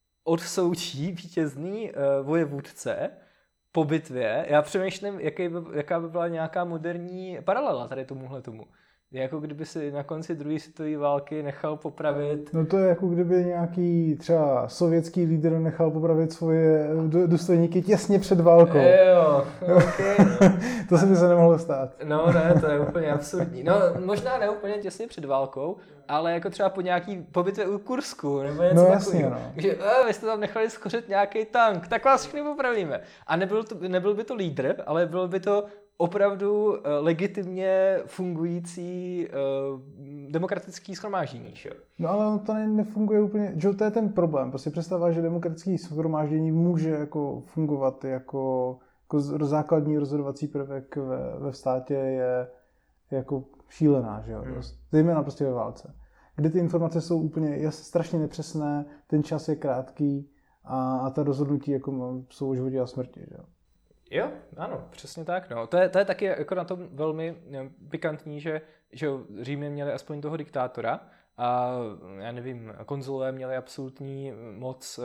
Speaker 1: odsoudí vítězný uh, vojevůdce po bitvě? Já přemýšlím, jaký by, jaká by byla nějaká moderní paralela tady tomuhle tomu. Jako kdyby si na konci druhé světové války nechal popravit...
Speaker 2: No to je jako kdyby nějaký třeba sovětský lídr nechal popravit svoje důstojníky těsně před válkou.
Speaker 1: Jo, okay, no.
Speaker 2: To se by se nemohlo stát.
Speaker 1: No ne, to je úplně absurdní. No možná ne úplně těsně před válkou, ale jako třeba po nějaký pobytě u Kursku, nebo něco
Speaker 2: no,
Speaker 1: takového.
Speaker 2: No.
Speaker 1: Takže vy jste tam nechali schořet nějaký tank, tak vás všichni popravíme. A nebyl, to, nebyl by to lídr, ale byl by to opravdu uh, legitimně fungující uh, demokratický shromáždění.
Speaker 2: No ale on to ne, nefunguje úplně, že to je ten problém. Prostě představa, že demokratické shromáždění může jako fungovat jako, jako základní rozhodovací prvek ve, ve státě je jako šílená, že jo? Hmm. Zejména prostě ve válce. Kde ty informace jsou úplně jas, strašně nepřesné, ten čas je krátký a, a ta rozhodnutí jako jsou o životě a smrti, že jo?
Speaker 1: Jo, ano, přesně tak. No. To, je, to je taky jako na tom velmi pikantní, že, že Římě měli aspoň toho diktátora a já nevím, konzulové měli absolutní moc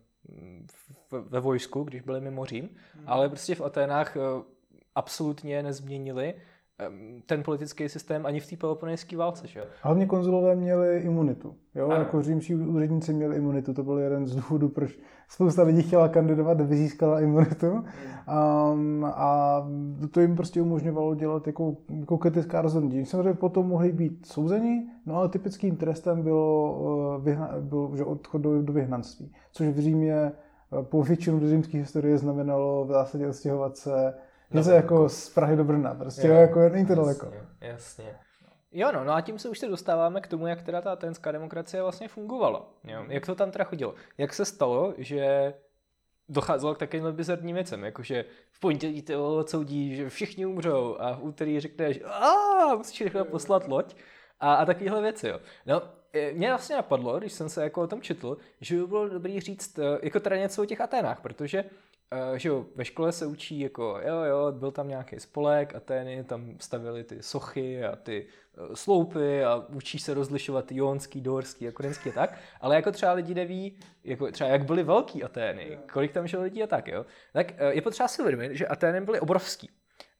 Speaker 1: ve vojsku, když byli mimo Řím, hmm. ale prostě v Aténách absolutně nezměnili ten politický systém ani v té peloponejské válce. Že?
Speaker 2: Hlavně konzulové měli imunitu. Jo? Jako římští úředníci měli imunitu. To byl jeden z důvodů, proč spousta lidí chtěla kandidovat, aby získala imunitu. Um, a to jim prostě umožňovalo dělat jako, jako kritická rozhodnutí. Samozřejmě potom mohli být souzeni, no ale typickým trestem bylo, vyhna, bylo že odchod do, do vyhnanství. Což v Římě po většinu římské historie znamenalo v zásadě odstěhovat se něco jako z Prahy do Brna, prostě jo, jako není to daleko.
Speaker 1: Jasně. Jo, no, no a tím se už se dostáváme k tomu, jak teda ta atenská demokracie vlastně fungovala. Jo? Jak to tam teda chodilo? Jak se stalo, že docházelo k takovým bizarním věcem, jakože v pondělí ty odsoudí, že všichni umřou a v úterý řekneš, a musíš rychle poslat loď a, a takovéhle věci, jo. No, mě vlastně napadlo, když jsem se jako o tom četl, že by bylo dobrý říct jako teda něco o těch Aténách, protože Uh, že jo, ve škole se učí jako, jo, jo, byl tam nějaký spolek, Atény, tam stavili ty sochy a ty uh, sloupy a učí se rozlišovat ty jonský, dorský a korinský a tak, ale jako třeba lidi neví, jako třeba jak byly velký Atény, kolik tam žilo lidí a tak, jo, tak uh, je potřeba si uvědomit, že Atény byly obrovský.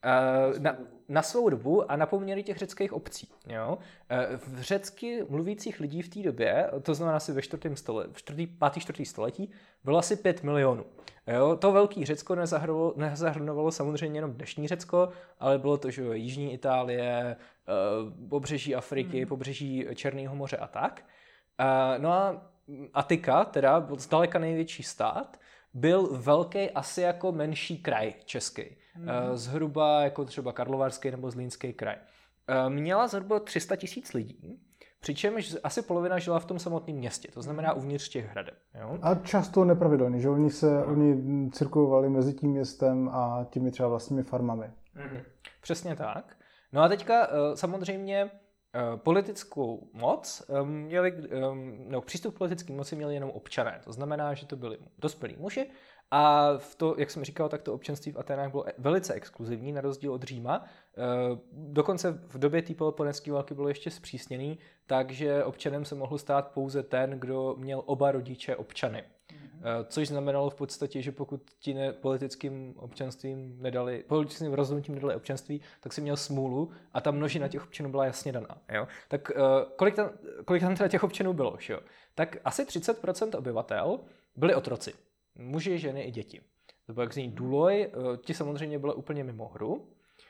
Speaker 1: Na, na svou dobu a na poměry těch řeckých obcí. Jo? V řecky mluvících lidí v té době, to znamená asi ve čtvrtém století, v čtvrtý, pátý, čtvrtý století, bylo asi pět milionů. Jo? To velký Řecko nezahrnovalo, nezahrnovalo samozřejmě jenom dnešní Řecko, ale bylo to, že jižní Itálie, pobřeží Afriky, hmm. pobřeží Černého moře a tak. No a Attika, teda byl zdaleka největší stát, byl velký asi jako menší kraj český. Hmm. Zhruba jako třeba Karlovarský nebo Zlínský kraj. Měla zhruba tři sta tisíc lidí, přičemž asi polovina žila v tom samotném městě, to znamená uvnitř těch hradeb. Jo?
Speaker 2: A často nepravidelně, že oni se, no. oni cirkulovali mezi tím městem a těmi třeba vlastními farmami.
Speaker 1: Hmm. Přesně tak. No a teďka samozřejmě politickou moc měli, no, přístup k politické moci měli jenom občané. To znamená, že to byli dospělí muži a v to, jak jsem říkal, tak to občanství v Aténách bylo velice exkluzivní, na rozdíl od Říma. Dokonce v době té Peloponeskové války bylo ještě zpřísněný, takže občanem se mohl stát pouze ten, kdo měl oba rodiče občany. Což znamenalo v podstatě, že pokud ti ne, politickým občanstvím nedali, politickým rozhodnutím nedali občanství, tak si měl smůlu a ta množina těch občanů byla jasně daná. Jo? Tak uh, kolik, tam, kolik tam teda těch občanů bylo? Že jo? Tak asi třicet procent obyvatel byli otroci. Muži, ženy i děti. To bylo takzvaný důloj, uh, ti samozřejmě byli úplně mimo hru. Uh,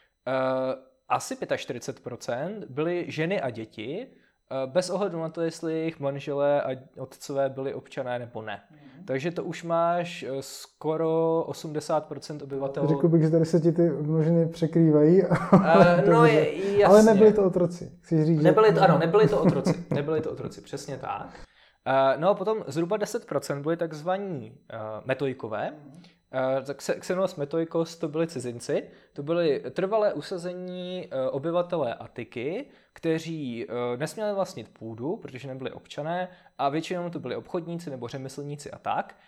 Speaker 1: asi čtyřicet pět procent byly ženy a děti, bez ohledu na to, jestli jejich manželé a otcové byli občané nebo ne. Mm. Takže to už máš skoro osmdesát procent obyvatel.
Speaker 2: Řekl bych, že tady se ti ty množiny překrývají.
Speaker 1: Uh, no je, jasně.
Speaker 2: Ale nebyli to otroci. Chceš říct,
Speaker 1: nebyli
Speaker 2: že...
Speaker 1: to, ano, nebyli to otroci. Nebyli to otroci, přesně tak. Uh, no a potom zhruba deset procent byli takzvaní uh, metodikové. Mm. Tak Xenos Metoikos to byli cizinci, to byli trvalé usazení obyvatelé Atiky, kteří nesměli vlastnit půdu, protože nebyli občané a většinou to byli obchodníci nebo řemeslníci a tak.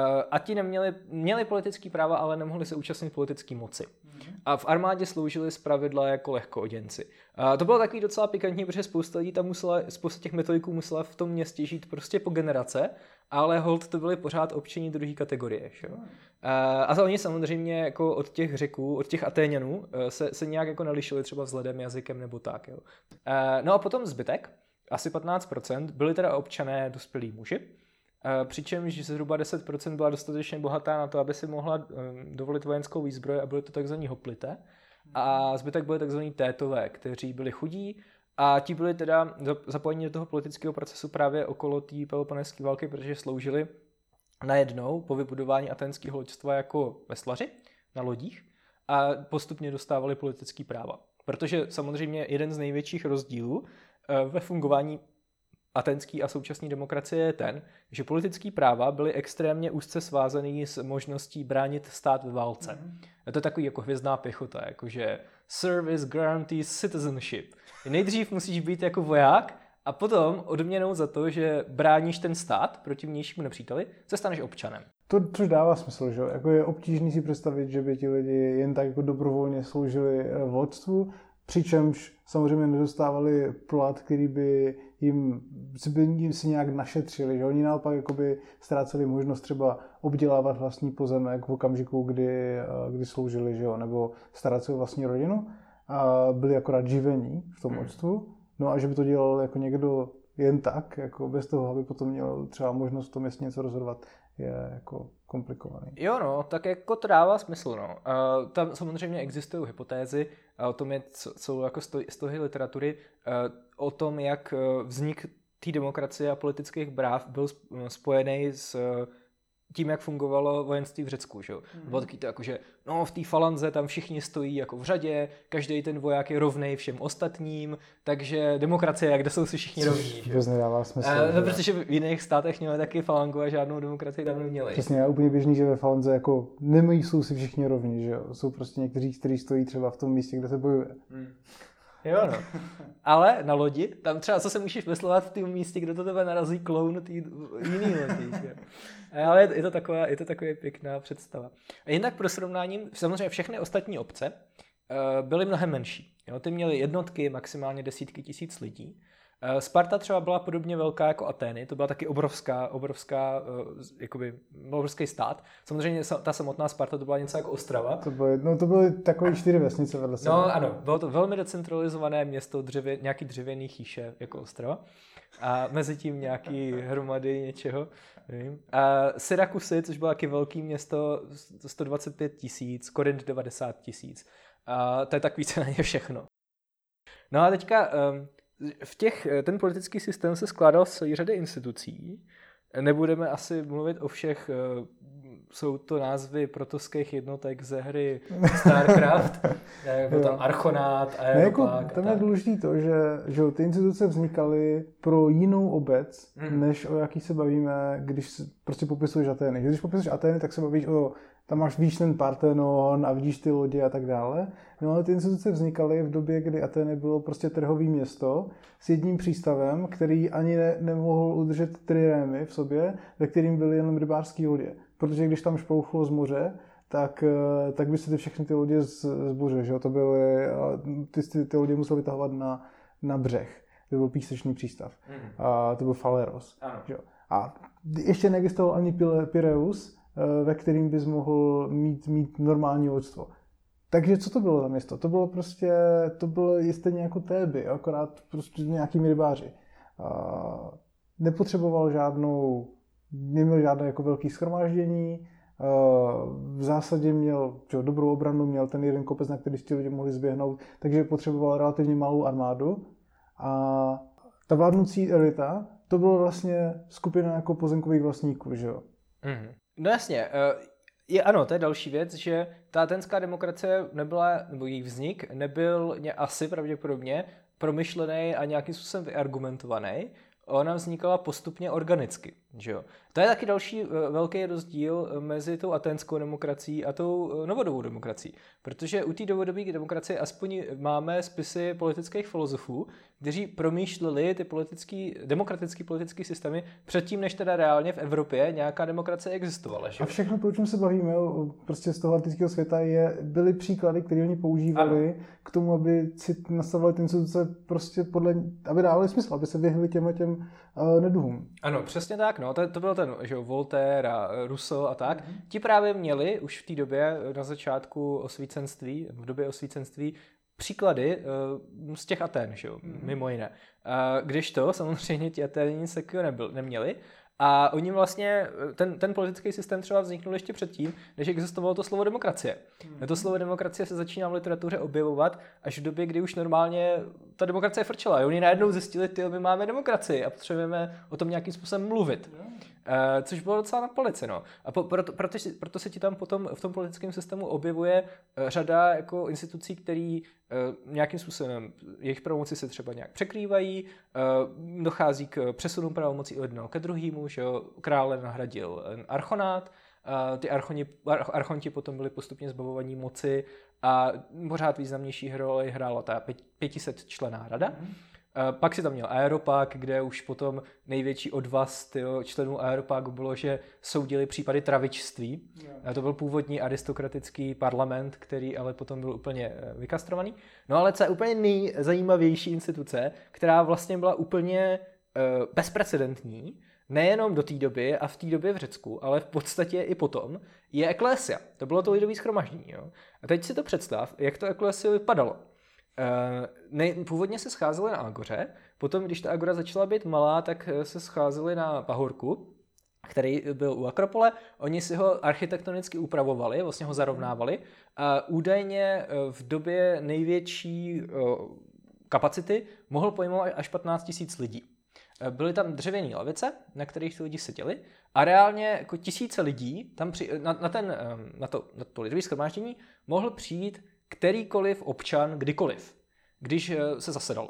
Speaker 1: A ti neměli, měli politický práva, ale nemohli se účastnit politické moci. A v armádě sloužili zpravidla jako lehkooděnci. A to bylo takový docela pikantní, protože spousta lidí tam musela, spousta těch metodiků musela v tom městě žít prostě po generace, ale hold to byly pořád občaní druhé kategorie. Že? A, a oni samozřejmě jako od těch Řeků, od těch Atéňanů se, se nějak jako nelišili třeba vzhledem, jazykem nebo tak. Jo. A, no a potom zbytek, asi patnáct procent, byli teda občané dospělí muži, přičemž zhruba deset procent byla dostatečně bohatá na to, aby si mohla dovolit vojenskou výzbroj a byly to takzvaní hoplité. A zbytek byli takzvaní tétové, kteří byli chudí a ti byli teda zapojeni do toho politického procesu právě okolo té Peloponeskové války, protože sloužili najednou po vybudování aténského loďstva jako veslaři na lodích a postupně dostávali politické práva. Protože samozřejmě jeden z největších rozdílů ve fungování aténské a současné demokracie je ten, že politické práva byly extrémně úzce svázané s možností bránit stát ve válce. Mm. Je to takový jako hvězdná pěchota, jakože service guarantees citizenship. Nejdřív musíš být jako voják a potom odměnou za to, že bráníš ten stát proti vnějšímu nepříteli, se staneš občanem.
Speaker 2: To, což dává smysl, že? Jako je obtížný si představit, že by ti lidi jen tak jako dobrovolně sloužili v loďstvu, přičemž samozřejmě nedostávali plat, který by jim, by jim si nějak našetřili, že oni naopak jakoby ztráceli možnost třeba obdělávat vlastní pozemek v okamžiku, kdy, kdy sloužili, že jo, nebo starat se o vlastní rodinu a byli akorát živení v tom loďstvu. No a že by to dělal jako někdo jen tak, jako bez toho, aby potom měl třeba možnost v tom městě něco rozhodovat, je jako komplikovaný.
Speaker 1: Jo no, tak jako to dává smysl, no. Uh, tam samozřejmě existují hypotézy uh, o tom, je, co, co jako z toho literatury, uh, o tom, jak vznik té demokracie a politických práv byl spojený s uh, tím, jak fungovalo vojenství v Řecku, že jo. Mm. Bylo taky to jako, že no v té falanze tam všichni stojí jako v řadě, každý ten voják je rovnej všem ostatním, takže demokracie, jak kde jsou si všichni rovní, že jo.
Speaker 2: Nedává smysl.
Speaker 1: Uh, no, protože v jiných státech měli taky falangu a žádnou demokracii tam neměli.
Speaker 2: Přesně, je úplně běžný, že ve falanze jako nemají jsou si všichni rovní, že jo. Jsou prostě někteří, kteří stojí třeba v tom místě, kde se bojuje. Mm.
Speaker 1: Jo no. Ale na lodi, tam třeba co se můžeš vyslovat v tom místě, kde to tebe narazí kloun tý jiný lodi. Že? Ale je to taková, je to taková pěkná představa. A jinak pro srovnáním, samozřejmě všechny ostatní obce uh, byly mnohem menší. Jo? Ty měly jednotky, maximálně desítky tisíc lidí. Sparta třeba byla podobně velká jako Atény, to byla taky obrovská, obrovská, jakoby, obrovský stát. Samozřejmě ta samotná Sparta to byla něco jako Ostrava.
Speaker 2: To byly, no to byly takové čtyři vesnice vedle sebe.
Speaker 1: No ano, bylo to velmi decentralizované město, dřevě, nějaký dřevěný chýše jako Ostrava. A mezi tím nějaký hromady něčeho. Nevím. A Syrakusy, což bylo taky velké město, sto dvacet pět tisíc, Korint devadesát tisíc. A to je tak víceméně všechno. No a teďka v těch, ten politický systém se skládal z celé řady institucí. Nebudeme asi mluvit o všech, jsou to názvy protoských jednotek ze hry StarCraft, nebo tam Archonát, Aeropak.
Speaker 2: Jako, tam je důležité to, že, že ty instituce vznikaly pro jinou obec, hmm. než o jaký se bavíme, když prostě popisuješ Atény. Když popisuješ Atény, tak se bavíš o, tam máš víš ten Parthenon a vidíš ty lodě a tak dále. No ale ty instituce vznikaly v době, kdy Atény bylo prostě trhový město s jedním přístavem, který ani ne, nemohl udržet trirémy v sobě, ve kterým byly jenom rybářské lodě. Protože když tam šplouchlo z moře, tak, tak by se ty všechny ty lodě zbořily, že jo? To byly, ty, ty, ty lodě musely vytahovat na, na břeh. To byl písečný přístav. Mm. A to byl Faleros. Že jo? A ještě neexistoval ani Pireus, ve kterým bys mohl mít, mít normální loďstvo. Takže co to bylo za město? To bylo prostě, to bylo stejně jako Téby, akorát prostě nějakými rybáři. A nepotřeboval žádnou, neměl žádné jako velké shromáždění, v zásadě měl čo, dobrou obranu, měl ten jeden kopec, na který ti lidé mohli zběhnout, takže potřeboval relativně malou armádu. A ta vládnoucí elita, to byla vlastně skupina jako pozemkových vlastníků, že jo?
Speaker 1: Mm. No jasně, je, ano, to je další věc, že ta atenská demokracie nebyla, nebo její vznik nebyl asi pravděpodobně promyšlený a nějakým způsobem vyargumentovaný. Ona vznikala postupně organicky. Že jo? To je taky další velký rozdíl mezi tou atenskou demokracií a tou novodobou demokracií. Protože u té novodobé demokracie aspoň máme spisy politických filozofů, kteří promýšleli ty politický, demokratický politický systémy předtím, než teda reálně v Evropě nějaká demokracie existovala. Že?
Speaker 2: A všechno to, o čem se bavíme, prostě z toho antického světa, je, byly příklady, které oni používali ano. k tomu, aby si nastavovali ty instituce prostě podle, aby dávali smysl, aby se vyhli těm těm uh, neduhům.
Speaker 1: Ano, přesně tak. No. To, to byl ten, že Voltaire a Rousseau a tak. Mm-hmm. Ti právě měli už v té době na začátku osvícenství, v době osvícenství, příklady uh, z těch Aten, že? Mm-hmm. Mimo jiné. Uh, když to, samozřejmě ti Aténi nic takového nebyl, neměli. A oni vlastně, ten, ten politický systém třeba vzniknul ještě předtím, než existovalo to slovo demokracie. Mm. To slovo demokracie se začíná v literatuře objevovat až v době, kdy už normálně ta demokracie frčela. Oni najednou zjistili, ty, my máme demokracii a potřebujeme o tom nějakým způsobem mluvit. Mm. Uh, což bylo docela na palici. No. A po, proto, proto, proto se ti tam potom v tom politickém systému objevuje uh, řada jako institucí, které uh, nějakým způsobem, jejich pravomoci se třeba nějak překrývají, uh, dochází k přesunu pravomocí od jednoho ke druhému, že jo, krále nahradil archonát, uh, ty archoni, ar, archonti potom byli postupně zbavovaní moci a pořád významnější roli hrála ta pětiset členná rada. Mm. Uh, pak si tam měl Aeropak, kde už potom největší odvaz tyjo, členů Aeropagu bylo, že soudili případy travičství. Yeah. To byl původní aristokratický parlament, který ale potom byl úplně uh, vykastrovaný. No ale co je úplně nejzajímavější instituce, která vlastně byla úplně uh, bezprecedentní, nejenom do té doby a v té době v Řecku, ale v podstatě i potom, je eklésia. To bylo to lidové shromaždění. Jo? A teď si to představ, jak to eklésia vypadalo. Uh, ne, původně se scházeli na agoře, potom, když ta agora začala být malá, tak se scházeli na pahorku, který byl u Akropole. Oni si ho architektonicky upravovali, vlastně ho zarovnávali. A údajně v době největší uh, kapacity mohl pojmout až patnáct tisíc lidí. Byly tam dřevěné lavice, na kterých ty lidi seděli a reálně jako tisíce lidí tam při, na, na, ten, na, to, na to lidové shromáždění mohl přijít kterýkoliv občan kdykoliv, když se zasedalo.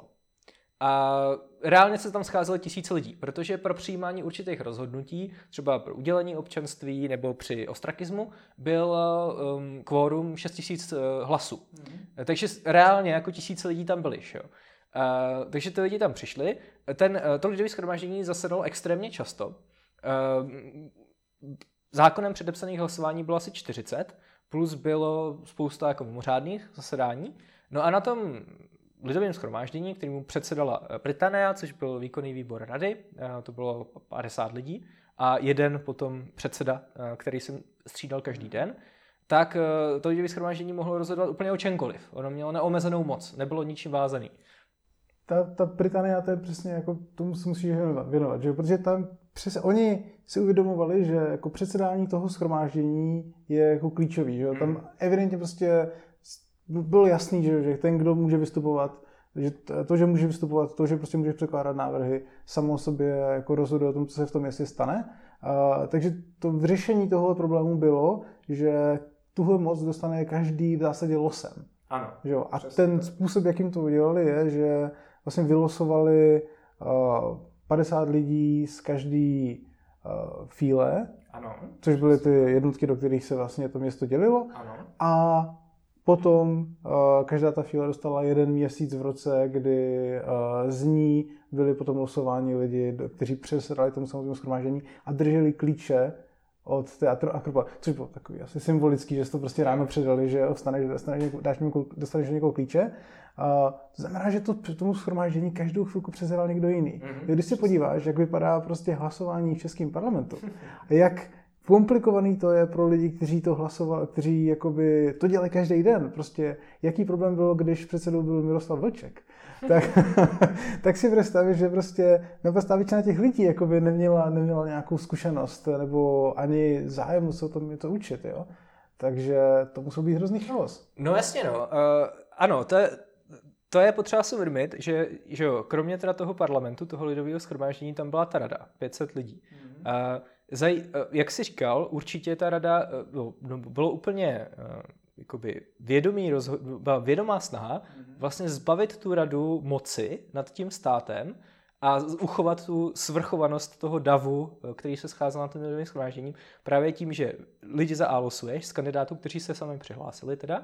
Speaker 1: A reálně se tam scházely tisíce lidí, protože pro přijímání určitých rozhodnutí, třeba pro udělení občanství nebo při ostrakismu, byl um, kvórum šest tisíc uh, hlasů. Mm. Takže reálně jako tisíce lidí tam byli. Šo? Uh, takže ty lidi tam přišli. Ten, uh, to lidové shromáždění zasedalo extrémně často. Uh, zákonem předepsaných hlasování bylo asi čtyřicet, plus bylo spousta jako mimořádných zasedání. No a na tom lidovém shromáždění, kterému předsedala Britannia, což byl výkonný výbor rady, to bylo padesát lidí, a jeden potom předseda, který se střídal každý den, tak to lidové shromáždění mohlo rozhodovat úplně o čemkoliv. Ono mělo neomezenou moc, nebylo ničím vázaný.
Speaker 2: Ta, ta Británie, to je přesně jako, tomu se musíš věnovat, že? Protože tam přesně, oni si uvědomovali, že jako předsedání toho shromáždění je jako klíčový, že? Tam evidentně prostě bylo jasný, že, že ten, kdo může vystupovat, že to, že může vystupovat, to, že prostě můžeš překládat návrhy, samo o sobě jako rozhoduje o tom, co se v tom městě stane. A, takže to řešení toho problému bylo, že tuhle moc dostane každý v zásadě losem.
Speaker 1: Ano.
Speaker 2: Že jo? A ten způsob, jakým to udělali, je, že vlastně vylosovali uh, padesát lidí z každý uh, fíle,
Speaker 1: ano.
Speaker 2: Což byly ty jednotky, do kterých se vlastně to město dělilo.
Speaker 1: Ano.
Speaker 2: A potom uh, každá ta fíle dostala jeden měsíc v roce, kdy uh, z ní byli potom losováni lidi, kteří předsedali tomu samotnému shromáždění a drželi klíče od teatru Akropola, což bylo takový asi symbolický, že jsi to prostě ráno předali, že vstaneš, dostaneš, dáš někoho, dostaneš někoho klíče. A to znamená, že to před tomu shromáždění každou chvilku předsedal někdo jiný. Mm-hmm. Když se podíváš, jak vypadá prostě hlasování v českém parlamentu, jak komplikovaný to je pro lidi, kteří to hlasovali, kteří jakoby to dělají každý den. Prostě jaký problém bylo, když předsedou byl Miroslav Vlček. Tak, tak si představíš, že prostě naprostá většina těch lidí jakoby neměla, neměla nějakou zkušenost nebo ani zájem se o tom něco učit. Jo? Takže to musel být hrozný chaos.
Speaker 1: No jasně, no. Uh, ano, to je, to je potřeba si uvědomit, že, že jo, kromě teda toho parlamentu, toho lidového shromáždění, tam byla ta rada, pět set lidí. Mm-hmm. Uh, zaj, uh, jak jsi říkal, určitě ta rada, uh, no, bylo úplně uh, jakoby vědomý rozho- byla vědomá snaha mm-hmm. vlastně zbavit tu radu moci nad tím státem a uchovat tu svrchovanost toho davu, který se scházel na tom lidovém shromáždění, právě tím, že lidi za A losuješ z kandidátů, kteří se sami přihlásili teda,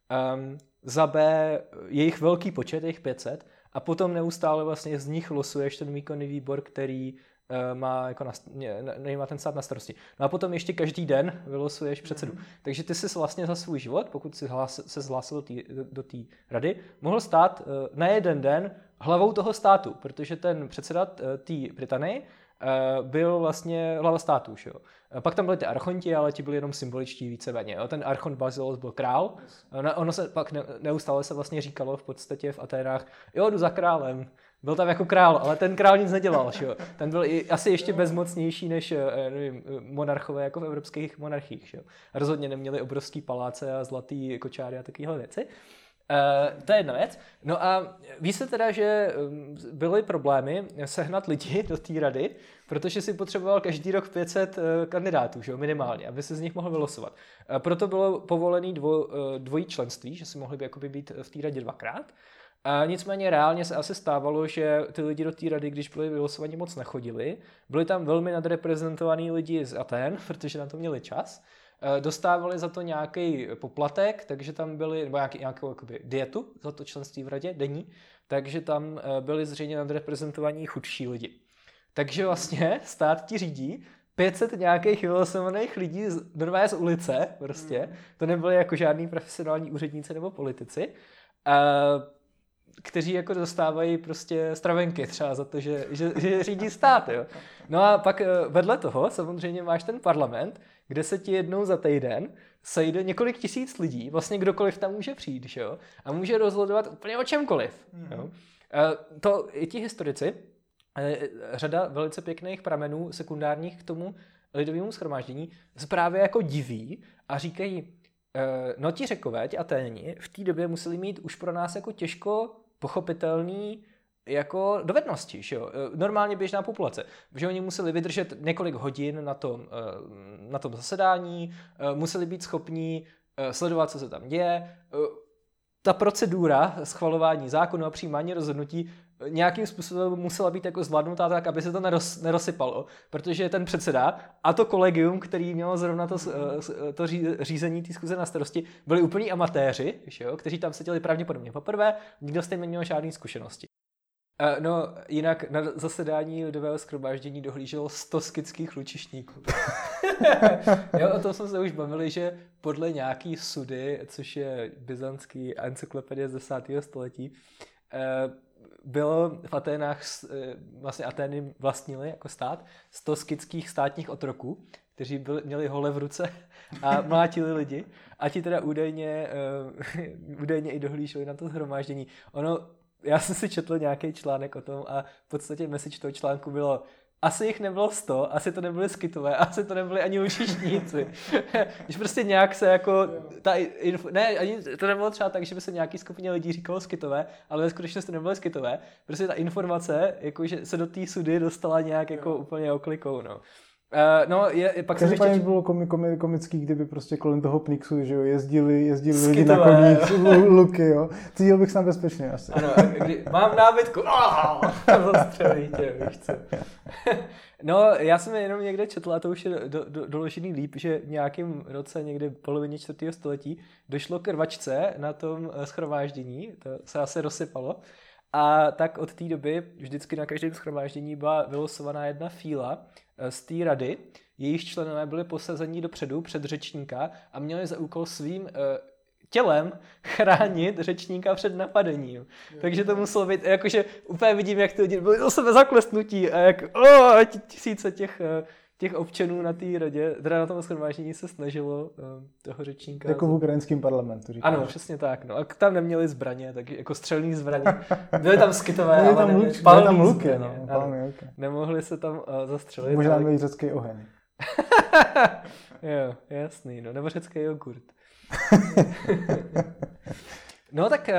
Speaker 1: um, za B jejich velký počet, jejich pět set, a potom neustále vlastně z nich losuješ ten výkonný výbor, který uh, má, jako na, ne, má ten stát na starosti. No a potom ještě každý den vylosuješ předsedu. Mm. Takže ty jsi vlastně za svůj život, pokud jsi hlás, se zhlásil do té rady, mohl stát uh, na jeden den hlavou toho státu, protože ten předseda té Británie uh, byl vlastně hlava státu. Že jo? Pak tam byli ty archonti, ale ti byli jenom symboličtí víceméně. Jo? Ten archont Basileus byl král. Yes. Ono se pak ne, neustále se vlastně říkalo v podstatě v Aténách, jo, jdu za králem. Byl tam jako král, ale ten král nic nedělal. Že jo? Ten byl i, asi ještě bezmocnější než nevím, monarchové jako v evropských monarchiích. Že jo? Rozhodně neměli obrovský paláce a zlatý kočáry a takovéhle věci. Uh, to je jedna věc. No a ví se teda, že byly problémy sehnat lidi do té rady, protože si potřeboval každý rok pět set uh, kandidátů, že jo, minimálně, aby se z nich mohl vylosovat. Uh, proto bylo povolený dvo, uh, dvojí členství, že si mohli jakoby být v té radě dvakrát. A nicméně reálně se asi stávalo, že ty lidi do té rady, když byli vylosovaní, moc nechodili. Byli tam velmi nadreprezentovaní lidi z Athén, protože na to měli čas. Dostávali za to nějaký poplatek, takže tam byli, nebo nějaký, nějakou jakoby, dietu za to členství v radě, denní, takže tam byli zřejmě nadreprezentovaní chudší lidi. Takže vlastně stát ti řídí pět set nějakých vylosovaných lidí z, normálně z ulice, prostě, mm. to nebyli jako žádný profesionální úředníci nebo politici, a, kteří jako dostávají prostě stravenky třeba za to, že, že, že řídí stát. Jo. No a pak vedle toho samozřejmě máš ten parlament, kde se ti jednou za týden sejde několik tisíc lidí, vlastně kdokoliv tam může přijít, že jo? A může rozhodovat úplně o čemkoliv. Mm. Jo? E, to i ti historici, e, řada velice pěkných pramenů sekundárních k tomu lidovému shromáždění se právě jako diví a říkají, e, no ti Řekové, ti Aténi v té době museli mít už pro nás jako těžko pochopitelný jako dovednosti, že jo? Normálně běžná populace, že oni museli vydržet několik hodin na tom, na tom zasedání, museli být schopní sledovat, co se tam děje. Ta procedura schvalování zákonu a přijímání rozhodnutí nějakým způsobem musela být jako zvládnutá tak, aby se to neroz, nerosypalo, protože ten předseda a to kolegium, který mělo zrovna to, to řízení té schůze na starosti, byli úplní amatéři, že jo? Kteří tam seděli pravděpodobně poprvé, nikdo s tím neměl žádné zkušenosti. Uh, no, jinak na zasedání lidového shromáždění dohlíželo sto skických lučišníků. Jo, o tom jsme se už bavili, že podle nějaký sudy, což je byzantský encyklopedie z desátého století, bylo v Aténách, vlastně Atény vlastnili jako stát, sto skitských státních otroků, kteří byli, měli hole v ruce a mlátili lidi. A ti teda údajně, uh, údajně i dohlíželi na to shromáždění. Ono, já jsem si četl nějaký článek o tom a v podstatě message toho článku bylo: asi jich nebylo sto, asi to nebyly skitové, asi to nebyly ani lučišníci. Když prostě nějak se jako, ta info, ne, ani to nebylo třeba tak, že by se nějaký skupině lidí říkalo skitové, ale ve skutečnosti to nebyly skitové. Prostě ta informace, jakože se do té sudy dostala nějak jako úplně oklikou, no. Uh, no, je, je pak
Speaker 2: Každopádně ještě... bylo komi, komi, komický, kdyby prostě kolem toho Pnixu, že jo, jezdili, jezdili lidi na koních, luky, jo. Cítil bych se tam bezpečně asi.
Speaker 1: Ano, kdy, mám nábytku, zastřelí tě, víš co. No, já jsem jenom někde četl, a to už je do, do, doložený líp, že v nějakém roce, někde v polovině čtvrtého století, došlo k rvačce na tom shromáždění, to se asi rozsypalo. A tak od té doby vždycky na každém shromáždění byla vylosovaná jedna fíla z té rady. Jejíž členové byli posazení dopředu před řečníka a měli za úkol svým uh, tělem chránit řečníka před napadením. Jo. Takže to muselo být, jakože úplně vidím, jak ty lidi byli do sebe zaklesnutí a jak oh, tisíce těch, těch občanů na té radě, teda na tom shromáždění se snažilo uh, toho řečníka.
Speaker 2: Jako v ukrajinském parlamentu, říkáš.
Speaker 1: Ano, přesně tak. No. A tam neměli zbraně, tak jako střelný zbraně. Byly tam skitové,
Speaker 2: byly
Speaker 1: ale
Speaker 2: tam,
Speaker 1: ne,
Speaker 2: byly tam luky, no, palmy, okay.
Speaker 1: Nemohli se tam uh, zastřelit.
Speaker 2: Možná ale... měli řecký oheň.
Speaker 1: Jo, jasný, no, nebo řecký jogurt. No tak,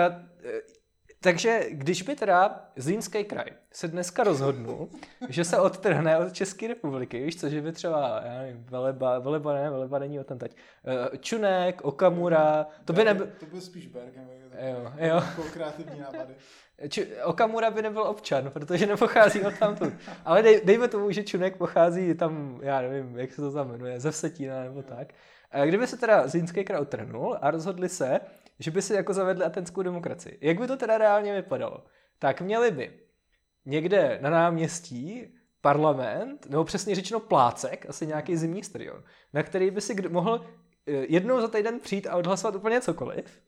Speaker 1: takže když by teda Zlínský kraj se dneska rozhodnul, že se odtrhne od České republiky, víš co, že by třeba, já nevím, Veleba, Veleba ne, Veleba není odtamtať, Čunek, Okamura, to by nebyl...
Speaker 2: To byl spíš Berg,
Speaker 1: jo, jo.
Speaker 2: Kreativní nápady.
Speaker 1: Č- Okamura by nebyl občan, protože nepochází od tamtud. Ale dej, dejme tomu, že Čunek pochází tam, já nevím, jak se to tam jmenuje, ze Vsetína nebo tak. A kdyby se teda Zlínský kraj odtrhnul a rozhodli se, že by si jako zavedli atenskou demokracii. Jak by to teda reálně vypadalo? Tak měli by někde na náměstí parlament, nebo přesně řečeno plácek, asi nějaký zimní stadion, na který by si kdo, mohl jednou za týden přijít a odhlasovat úplně cokoliv.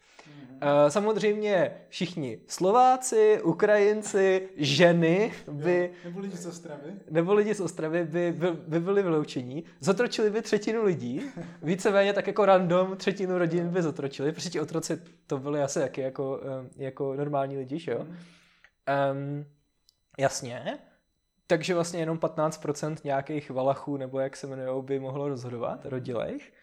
Speaker 1: Samozřejmě všichni Slováci, Ukrajinci, ženy by...
Speaker 2: Nebo lidi z Ostravy.
Speaker 1: Nebo lidi z Ostravy by, by, by byli vyloučení. Zotročili by třetinu lidí. Víceméně tak jako random třetinu rodin by zotročili. Protože ti otroci to byli asi taky jako, jako normální lidi, že jo? Um, jasně. Takže vlastně jenom patnáct procent nějakých Valachů, nebo jak se jmenujou, by mohlo rozhodovat, rodilejch.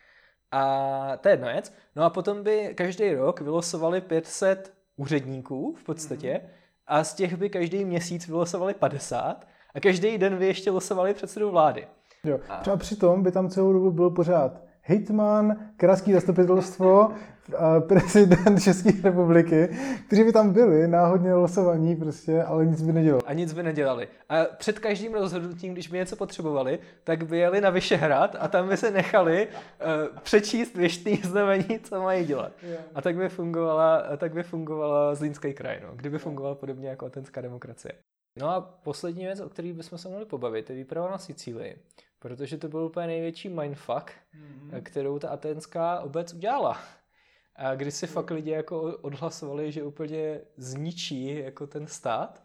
Speaker 1: A to je jedna věc. No a potom by každý rok vylosovali pět set úředníků v podstatě mm-hmm. a z těch by každý měsíc vylosovali padesát a každý den by ještě losovali předsedu vlády.
Speaker 2: Jo. A přitom by tam celou dobu byl pořád hejtman, krajské zastupitelstvo, prezident České republiky, kteří by tam byli náhodně losovaní prostě, ale nic by nedělali.
Speaker 1: A nic by nedělali. A před každým rozhodnutím, když by něco potřebovali, tak by jeli na Vyšehrad a tam by se nechali uh, přečíst věštný znamení, co mají dělat. Yeah. A tak by fungovala, tak by fungovala Zlínský kraj, no, kdyby fungoval podobně jako atenská demokracie. No a poslední věc, o který bychom se mohli pobavit, je výprava na Sicílii. Protože to byl úplně největší mindfuck, mm-hmm. kterou ta atenská obec udělala. A když si fakt lidi jako odhlasovali, že úplně zničí jako ten stát.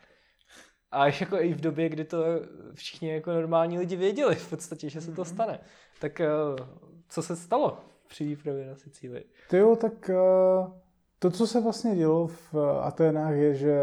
Speaker 1: A jako i v době, kdy to všichni jako normální lidi věděli v podstatě, že se to stane. Tak co se stalo při výpravě na Sicílii?
Speaker 2: To jo, tak to, co se vlastně dělo v Aténách, je, že,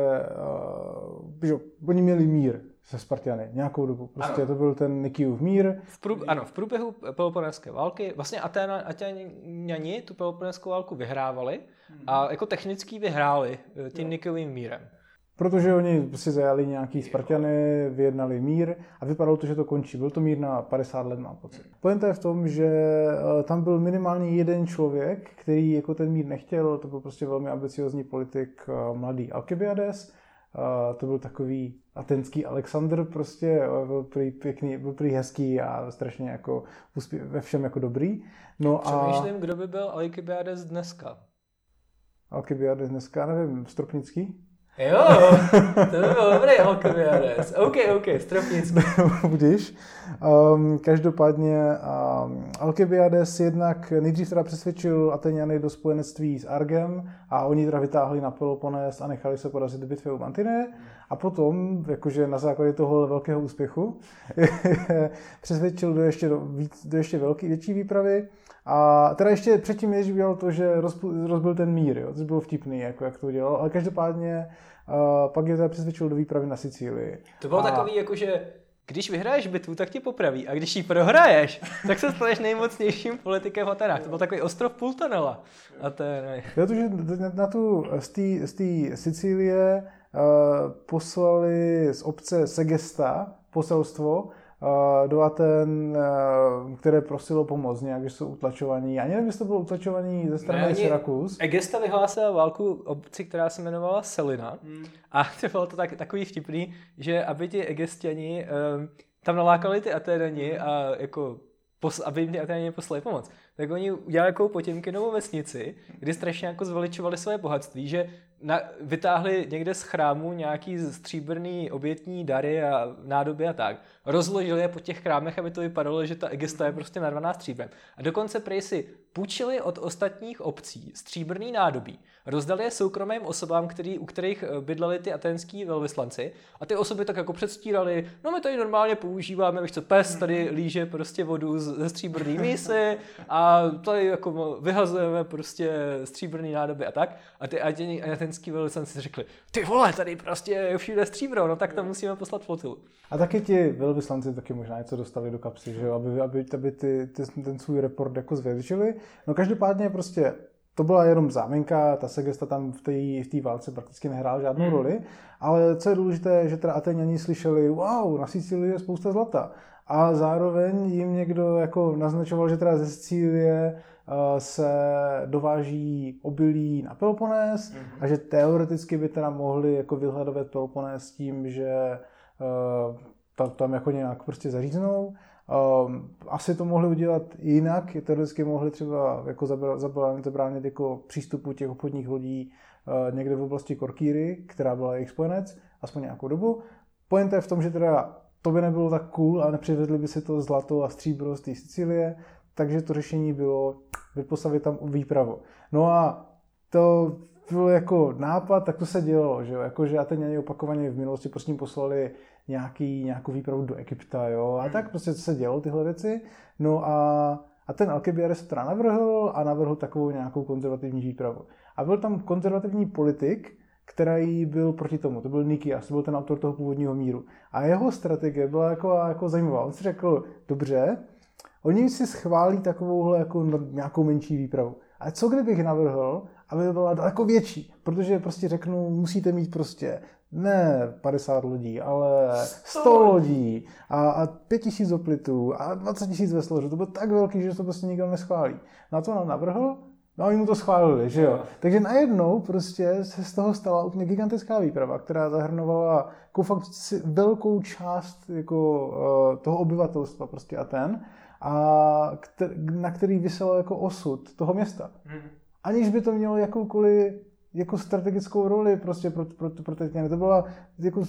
Speaker 2: že oni měli mír se Spartiany nějakou dobu. Prostě ano. To byl ten Nikiův mír.
Speaker 1: V prů, ano, v průběhu Peloponéské války vlastně Atéňani tu Peloponéskou válku vyhrávali hmm. a jako technicky vyhráli tím Nikiovým mírem.
Speaker 2: Protože oni si zajali nějaký Spartiany, vyjednali mír a vypadalo to, že to končí. Byl to mír na padesát let, mám pocit. Pointa je v tom, že tam byl minimálně jeden člověk, který jako ten mír nechtěl. To byl prostě velmi ambiciozní politik, mladý Alkibiades. To byl takový atenský Alexandr, prostě byl prý pěkný, byl prý hezký a strašně jako ve všem jako dobrý. No
Speaker 1: Přemýšlím, a... kdo by byl Alkibiades dneska.
Speaker 2: Alkibiades dneska, nevím, Stropnický?
Speaker 1: Jo, to by byl dobrý Alcibiades. OK, OK, Stropnický.
Speaker 2: Budíš. Um, každopádně um, Alcibiades jednak nejdřív teda přesvědčil Ateňany do spojenectví s Argem a oni teda vytáhli na Peloponés a nechali se porazit v bitvě u Mantineje. A potom, jakože na základě toho velkého úspěchu, přesvědčil do ještě, do, víc, do ještě velký, větší výpravy. A teda ještě předtím, než udělal to, že rozbil ten mír, jo, což bylo vtipný, jako jak to udělal, ale každopádně uh, pak je teda přesvědčil do výpravy na Sicílii.
Speaker 1: To bylo a... takový, jakože když vyhraješ bitvu, tak tě popraví, a když ji prohraješ, tak se staneš nejmocnějším politikem v Atenách. To byl takový ostrov Pultonella. A to je...
Speaker 2: Protože na tu, z té Sicílie uh, poslali z obce Segesta poselstvo uh, do Aten, uh, které prosilo pomoc nějak, že jsou utlačovaní. Já nevím, jestli to bylo utlačovaní ze strany Syrakus.
Speaker 1: Egesta vyhlásila válku obci, která se jmenovala Selina. Hmm. A to bylo to tak, takový vtipný, že aby ti Egestěni um, tam nalákali ty Aténani a jako pos, aby jim ty Aténani poslali pomoc, tak oni udělali jako Potěmkinovou vesnici, kdy strašně jako zveličovali své bohatství, že na, vytáhli někde z chrámu nějaký stříbrný obětní dary a nádoby a tak. Rozložili je po těch chrámech, aby to vypadalo, že ta Egesta je prostě narvaná stříbrem. A dokonce prej si půjčili od ostatních obcí stříbrný nádobí. Rozdali je soukromým osobám, který, u kterých bydleli ty aténský velvyslanci. A ty osoby tak jako předstírali, no my tady normálně používáme, víš co, pes tady líže prostě vodu ze stříbrný mísy a tady jako vyhazujeme prostě stříbrný nádoby a tak. A ty aténský velvyslanci si řekli, ty vole, tady prostě je všude stříbro, no tak tam musíme poslat flotilu.
Speaker 2: A taky ti velvyslanci taky možná něco dostali do kapsy, že jo, aby, aby, aby ty, ty, ten svůj report jako zvětšili. No každopádně prostě to byla jenom záminka, ta Segesta tam v té v té válce prakticky nehrála žádnou hmm. roli, ale co je důležité, že teda Ateňani slyšeli, wow, na Sicílii je spousta zlata. A zároveň jim někdo jako naznačoval, že teda ze Sicílie uh, se dováží obilí na Peloponés hmm. a že teoreticky by teda mohli jako vyhledovat Peloponés s tím, že uh, tam, tam jako nějak prostě zaříznou. Um, asi to mohli udělat jinak, teoreticky mohli třeba jako zabránit, zabránit jako přístupu těch obchodních lodí uh, někde v oblasti Korkýry, která byla jejich spojenec, aspoň nějakou dobu. Pointa je v tom, že teda to by nebylo tak cool a nepřivezli by si to zlato a stříbro z té Sicílie, takže to řešení bylo vypostavit tam výpravu. No a to bylo jako nápad, tak to se dělalo, že jo, jakože Ateňani opakovaně v minulosti prostě poslali nějaký, nějakou výpravu do Egypta, jo, a tak prostě se dělo tyhle věci, no a, a ten Alcibiades teda navrhl a navrhl takovou nějakou konzervativní výpravu. A byl tam konzervativní politik, který byl proti tomu, to byl Nikias, to byl ten autor toho původního míru. A jeho strategie byla jako, jako zajímavá. On si řekl, dobře, oni si schválí takovouhle jako nějakou menší výpravu. A co kdybych navrhl, aby byla daleko větší, protože prostě řeknu, musíte mít prostě ne padesát lodí, ale sto lodí a, a pět tisíc hoplitů a dvacet tisíc veslořů. To bylo tak velký, že to prostě nikdo neschválí. Na to nám navrhl, no a oni mu to schválili, že jo. Takže najednou prostě se z toho stala úplně gigantická výprava, která zahrnovala jako fakt velkou část jako, uh, toho obyvatelstva prostě Aten, a kter, na který visel jako osud toho města. Hmm. Aniž by to mělo jakoukoliv jako strategickou roli prostě pro, pro, pro Ateňany. To byla jako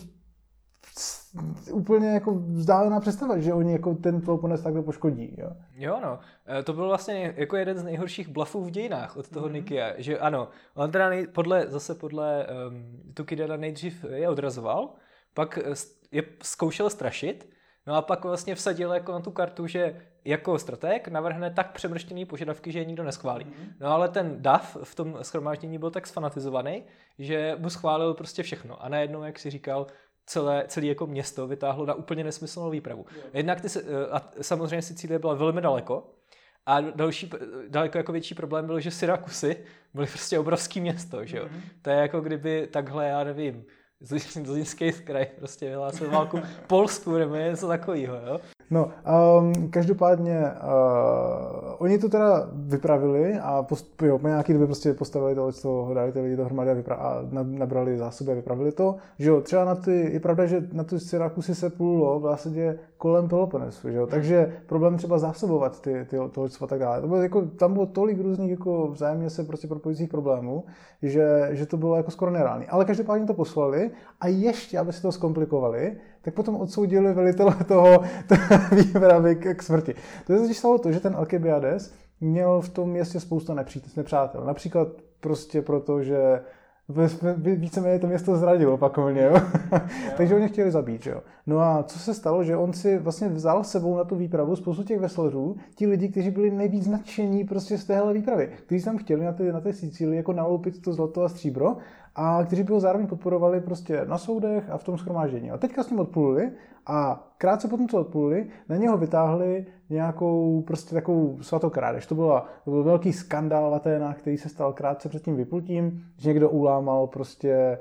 Speaker 2: úplně jako vzdálená představa, že oni jako ten Peloponés takhle poškodí. Jo?
Speaker 1: Jo, no. To byl vlastně jako jeden z nejhorších blafů v dějinách od toho mm-hmm. Nikia, že ano, on teda nej, podle, zase podle um, Tukidida nejdřív je odrazoval, pak je zkoušel strašit, no a pak vlastně vsadil jako na tu kartu, že jako strateg navrhne tak přemrštěný požadavky, že je nikdo neschválí. Mm-hmm. No ale ten dav v tom shromáždění byl tak sfanatizovaný, že mu schválil prostě všechno. A najednou, jak si říkal, celé, celé jako město vytáhlo na úplně nesmyslnou výpravu. Yeah. Jednak ty, a samozřejmě Sicílie byla velmi daleko a další, daleko jako větší problém byl, že Syrakusy byly prostě obrovský město, že jo. Mm-hmm. To je jako kdyby takhle, já nevím, Zlínský kraj prostě vyhlásil válku Polsku nebo něco takového, jo.
Speaker 2: No, um, každopádně uh, oni to teda vypravili a post, jo, po nějaký době prostě postavili to, toho, dali ty lidi dohromady a, vypra- a nabrali zásoby a vypravili to. Že jo, třeba na ty, je pravda, že na ty Syrakusy se plulo v zásadě kolem Peloponesu, že jo, takže problém třeba zásobovat ty, ty to a tak dále. To bylo jako, tam bylo tolik různých jako vzájemně se prostě propojujících problémů, že, že to bylo jako skoro nereálné. Ale každopádně to poslali a ještě, aby si to zkomplikovali, tak potom odsoudili velitele toho, toho výpravy k, k smrti. To je totiž stalo to, že ten Alkibiades měl v tom městě spoustu nepřátel. Například prostě proto, že víceméně to město zradil opakovaně, jo? Takže oni chtěli zabít, jo. No a co se stalo, že on si vlastně vzal s sebou na tu výpravu spoustu těch veslařů, ti lidi, kteří byli nejvíc nadšení prostě z téhle výpravy, kteří tam chtěli na, ty, na té Sicílii jako naloupit to zlato a stříbro a kteří by ho zároveň podporovali prostě na soudech a v tom shromáždění. A teďka s ním odpluli a krátce potom, co odpluli, na něho vytáhli nějakou prostě takovou svatokrádež. To, byla, to byl velký skandál v Aténách, který se stal krátce před tím vyplutím, že někdo ulámal prostě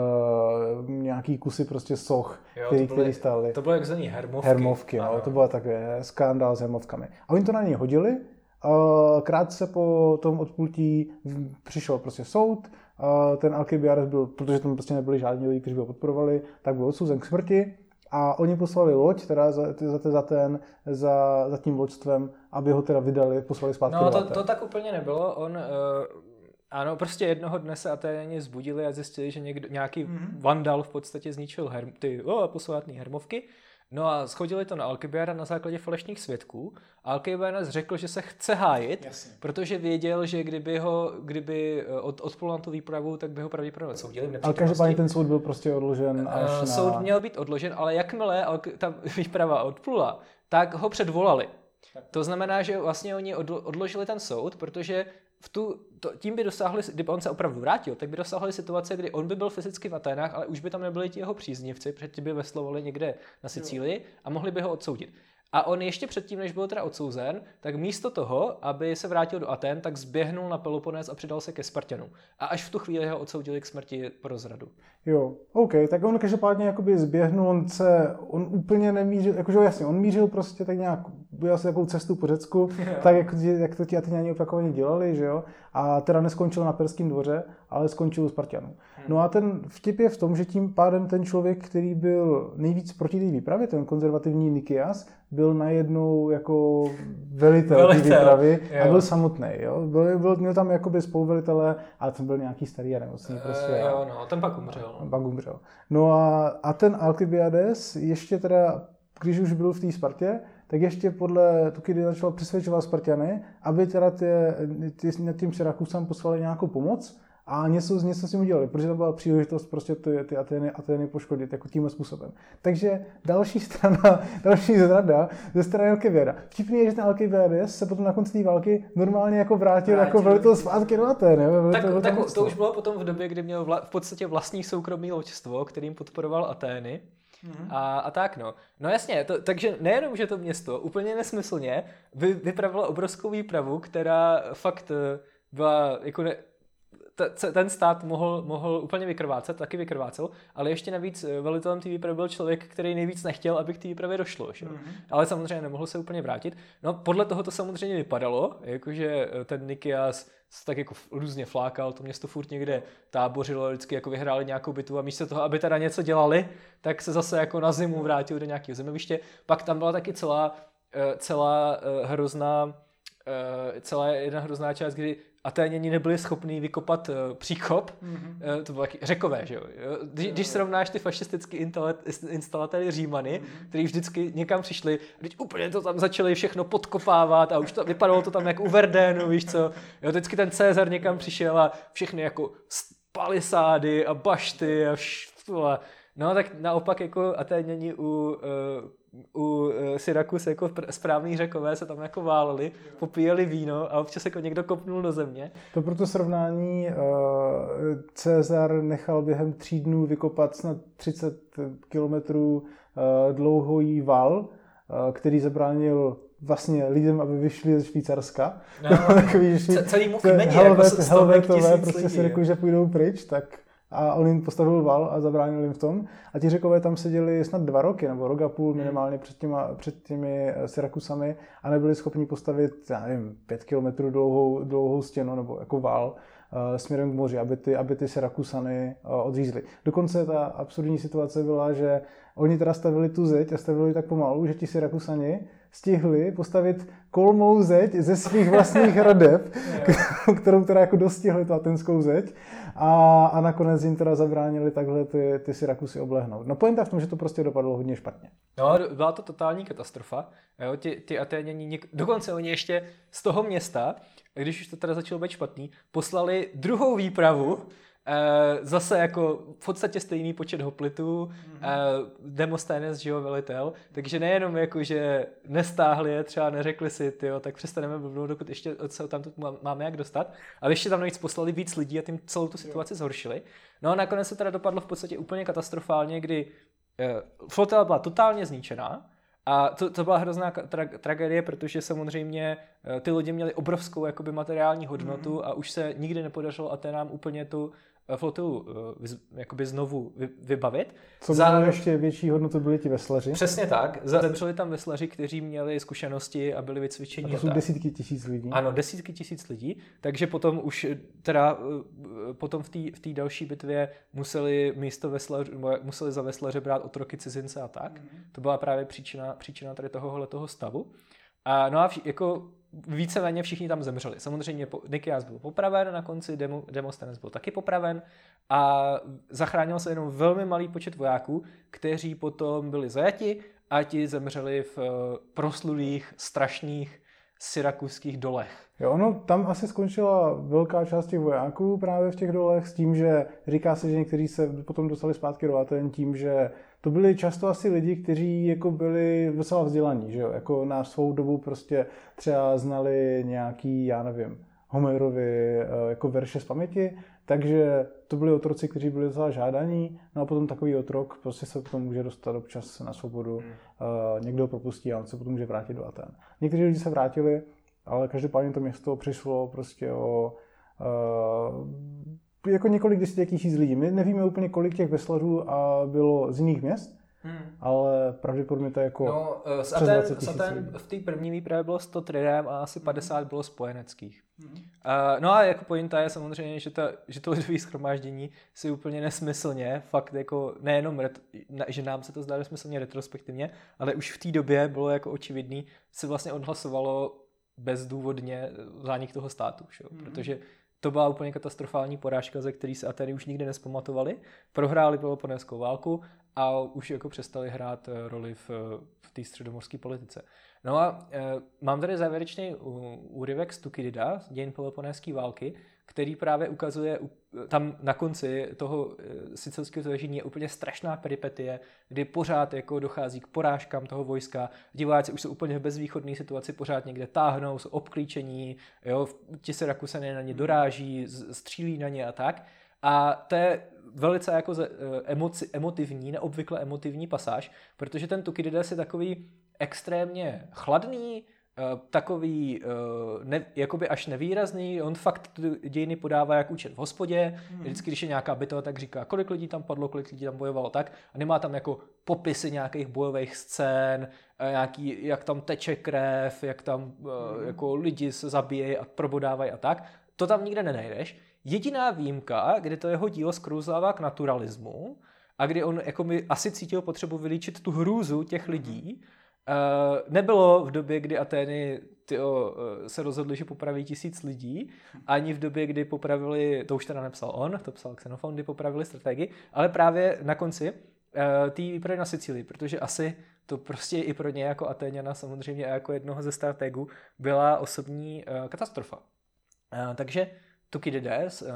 Speaker 2: uh, nějaký kusy prostě soch,
Speaker 1: jo,
Speaker 2: který,
Speaker 1: to byly,
Speaker 2: který stály.
Speaker 1: To bylo jak zvaný hermovky.
Speaker 2: Hermovky, no, to byla takové skandál s hermovkami. A oni to na něj hodili. Uh, krátce po tom odplutí přišel prostě soud. Uh, ten Alkibiades byl, protože tam prostě nebyli žádní lidi, kteří by ho podporovali, tak byl odsouzen k smrti. A oni poslali loď teda za, za, za, ten, za, za tím loďstvem, aby ho teda vydali, poslali zpátky
Speaker 1: no,
Speaker 2: do
Speaker 1: to, to tak úplně nebylo. On, uh, ano, prostě jednoho dne se Atéňani zbudili a zjistili, že někdo, nějaký mm-hmm. vandal v podstatě zničil herm, ty oh, posvátné hermovky. No a shodili to na Alkibiada na základě falešných svědků. Alkibiades řekl, že se chce hájit, Jasně. protože věděl, že kdyby ho, kdyby od, odplul na tu výpravu, tak by ho pravděpodobně odsoudili.
Speaker 2: Ale každopádně ten soud byl prostě odložen až uh, na...
Speaker 1: Soud měl být odložen, ale jakmile ta výprava odplula, tak ho předvolali. Tak. To znamená, že vlastně oni odložili ten soud, protože v tu, to, tím by dosáhli, kdyby on se opravdu vrátil, tak by dosáhli situace, kdy on by byl fyzicky v Aténách, ale už by tam nebyli ti jeho příznivci, protože by veslovali někde na Sicílii a mohli by ho odsoudit. A on ještě předtím, než byl teda odsouzen, tak místo toho, aby se vrátil do Aten, tak zběhnul na Peloponés a přidal se ke Spartanům. A až v tu chvíli ho odsoudili k smrti pro zradu.
Speaker 2: Jo, OK, tak on každopádně jakoby zběhnul, on se, on úplně nemířil, jakože jasně, on mířil prostě tak nějak, byl asi takovou cestu po Řecku, tak jak, jak to ti Ateňani opakovaně dělali, že jo, a teda neskončil na perském dvoře, ale skončil u Spartanů. Hmm. No a ten vtip je v tom, že tím pádem ten člověk, který byl nejvíc proti té výpravě, ten konzervativní Nikias, byl najednou jako velitel té výpravy a byl samotný, jo. Byl, byl, měl tam jakoby spoluvelitele, ale ten byl nějaký starý a nemocný prostě.
Speaker 1: E, jo, no, ten pak umřel.
Speaker 2: No. Pak umřel. No a, a ten Alkibiades ještě teda, když už byl v té Spartě, tak ještě podle Tukidy začal přesvědčovat Spartany, aby teda ty, ty, ty tím Syrakusám poslali nějakou pomoc a něco, něco s tím udělali, protože to byla příležitost prostě ty, ty Atény, Atény poškodit jako tímhle způsobem. Takže další strana, další zrada ze strany Alkibiada. Vtipný je, že ten Alkibiades se potom na konci té války normálně jako vrátil, vrátil. jako velitel zpátky do Atén.
Speaker 1: Tak, tak to už bylo potom v době, kdy měl vla, v podstatě vlastní soukromý loďstvo, kterým podporoval Atény. Mm-hmm. A, a tak no. No jasně, to, takže nejenom, že to město úplně nesmyslně vy, vypravilo obrovskou výpravu, která fakt byla jako ne, t, ten stát mohl, mohl úplně vykrvácet, taky vykrvácel, ale ještě navíc velitelem té výpravy byl člověk, který nejvíc nechtěl, aby k té výpravě došlo. Mm-hmm. Ale samozřejmě nemohl se úplně vrátit. No podle toho to samozřejmě vypadalo, jakože ten Nikias tak jako různě flákal, to město furt někde tábořilo, vždycky jako vyhráli nějakou bitvu a místo toho, aby teda něco dělali, tak se zase jako na zimu vrátil do nějakého zemoviště. Pak tam byla taky celá, celá hrozná, celá jedna hrozná část, kdy Atéňani nebyli schopní vykopat uh, příkop, mm-hmm. to bylo taky Řekové, že jo. Když, když srovnáš ty fašistický instalatéry Římany, mm-hmm. kteří vždycky někam přišli, teď úplně to tam začali všechno podkopávat a už to vypadalo to tam jako u Verdénu, víš co. Jo, vždycky ten Cezar někam přišel a všechny jako palisády a bašty a vš- No tak naopak jako Atéňani u, uh, u Syrakus jako správný Řekové se tam jako váleli, popíjeli víno a občas jako někdo kopnul do země.
Speaker 2: To pro to srovnání uh, Cezar nechal během tří dnů vykopat snad třicet kilometrů uh, dlouhý val, uh, který zabránil vlastně lidem, aby vyšli ze Švýcarska.
Speaker 1: No, takový, celý mu kmeni, jako sto tisíc
Speaker 2: prostě si řekl, že půjdou pryč, tak a on jim postavil val a zabránil jim v tom. A ti Řekové tam seděli snad dva roky, nebo rok a půl minimálně před, těma, před těmi Syrakusami a nebyli schopni postavit, já nevím, pět kilometrů dlouhou, dlouhou stěnu nebo jako val uh, směrem k moři, aby ty, aby ty Syrakusany uh, odřízli. Dokonce ta absurdní situace byla, že oni teda stavili tu zeď a stavili tak pomalu, že ti Syrakusani stihli postavit kolmou zeď ze svých vlastních hradeb, kterou teda jako dostihli tu atenskou zeď a, a nakonec jim teda zabránili takhle ty, ty Syrakusy oblehnout. No pointa v tom, že to prostě dopadlo hodně špatně.
Speaker 1: No, byla to totální katastrofa. Jo, ti, ti Atéňani, něk... dokonce oni ještě z toho města, když už to teda začalo být špatný, poslali druhou výpravu, Uh, zase jako v podstatě stejný počet hoplitů, mm-hmm. uh, Demosthenes, že jo, velitel, takže nejenom jako, že nestáhli je, třeba neřekli si, tyjo, tak přestaneme blbnout, dokud ještě se tam máme jak dostat, ale ještě tam navíc poslali víc lidí a tím celou tu situaci zhoršili. No a nakonec se teda dopadlo v podstatě úplně katastrofálně, kdy uh, flotila byla totálně zničená. A to, to byla hrozná tra- tragédie, protože samozřejmě ty lodi měly obrovskou jakoby materiální hodnotu mm. a už se nikdy nepodařilo Aténám úplně tu flotilu jakoby znovu vy, vybavit.
Speaker 2: Co bylo Za... ještě větší hodnotu byli ti veslaři?
Speaker 1: Přesně tak. Zemřeli tam veslaři, kteří měli zkušenosti a byli vycvičení.
Speaker 2: A to jsou tak. desítky tisíc lidí.
Speaker 1: Ano, desítky tisíc lidí. Takže potom už teda potom v té v té další bitvě museli místo veslař, museli za veslaře brát otroky, cizince a tak. Mm. To byla právě příčina, příčina tady tohohle toho stavu. A no a vš- jako víceméně všichni tam zemřeli. Samozřejmě Nikias byl popraven na konci, Demo, Demosthenes byl taky popraven a zachránil se jenom velmi malý počet vojáků, kteří potom byli zajati a ti zemřeli v proslulých, strašných syrakuských dolech.
Speaker 2: Jo, ono tam asi skončila velká část těch vojáků právě v těch dolech s tím, že říká se, že někteří se potom dostali zpátky do Aten tím, že to byli často asi lidi, kteří jako byli docela vzdělaní, že jo? Jako na svou dobu prostě třeba znali nějaký, já nevím, Homerovi jako verše z paměti, takže to byli otroci, kteří byli docela žádaní, no a potom takový otrok prostě se potom může dostat občas na svobodu, hmm. někdo ho propustí a on se potom může vrátit do Aten. Někteří lidi se vrátili, ale každopádně to město přišlo prostě o uh, jako několik desítek tisíc lidí. My nevíme úplně, kolik těch veslařů a bylo z jiných měst, hmm. ale pravděpodobně to je jako
Speaker 1: no, přes Aten, dvacet tisíc lidí. V té první výpravě bylo sto tridem a asi padesát hmm. bylo spojeneckých. Hmm. Uh, no a jako pointa je samozřejmě, že, ta, že to lidové shromáždění si úplně nesmyslně, fakt jako nejenom, ret, že nám se to zdá nesmyslně retrospektivně, ale už v té době bylo jako očividný, se vlastně odhlasovalo bezdůvodně zánik toho státu, šo? Mm. protože to byla úplně katastrofální porážka, ze který se Atény už nikdy nespamatovali, prohráli Peloponézskou válku a už jako přestali hrát roli v, v té středomořské politice. No a e, mám tady závěrečný úryvek z Tukidida, z dějin Peloponézské války, který právě ukazuje, tam na konci toho sicilského založení je úplně strašná peripetie, kdy pořád jako dochází k porážkám toho vojska, diváci už jsou úplně v bezvýchodné situaci, pořád někde táhnou, jsou obklíčení, jo, ti Syrakusany na ně doráží, střílí na ně a tak. A to je velice jako emoci, emotivní, neobvykle emotivní pasáž, protože ten Tukydides je takový extrémně chladný, takový ne, jakoby až nevýrazný, on fakt dějiny podává jak účet v hospodě, hmm. vždycky, když je nějaká bitva, tak říká, kolik lidí tam padlo, kolik lidí tam bojovalo tak a nemá tam jako popisy nějakých bojových scén, nějaký, jak tam teče krev, jak tam hmm. jako lidi se zabíjejí a probodávají a tak, to tam nikde nenajdeš. Jediná výjimka, kdy to jeho dílo skrouzává k naturalismu a kdy on jako by asi cítil potřebu vylíčit tu hrůzu těch lidí, Uh, nebylo v době, kdy Atény tyjo, uh, se rozhodli, že popraví tisíc lidí, ani v době, kdy popravili, to už teda nepsal on, to psal Xenofon, kdy popravili strategii, ale právě na konci uh, té výpravy na Sicílii, protože asi to prostě i pro ně jako Atéňana samozřejmě a jako jednoho ze strategů byla osobní uh, katastrofa. Uh, takže Tukydides, uh,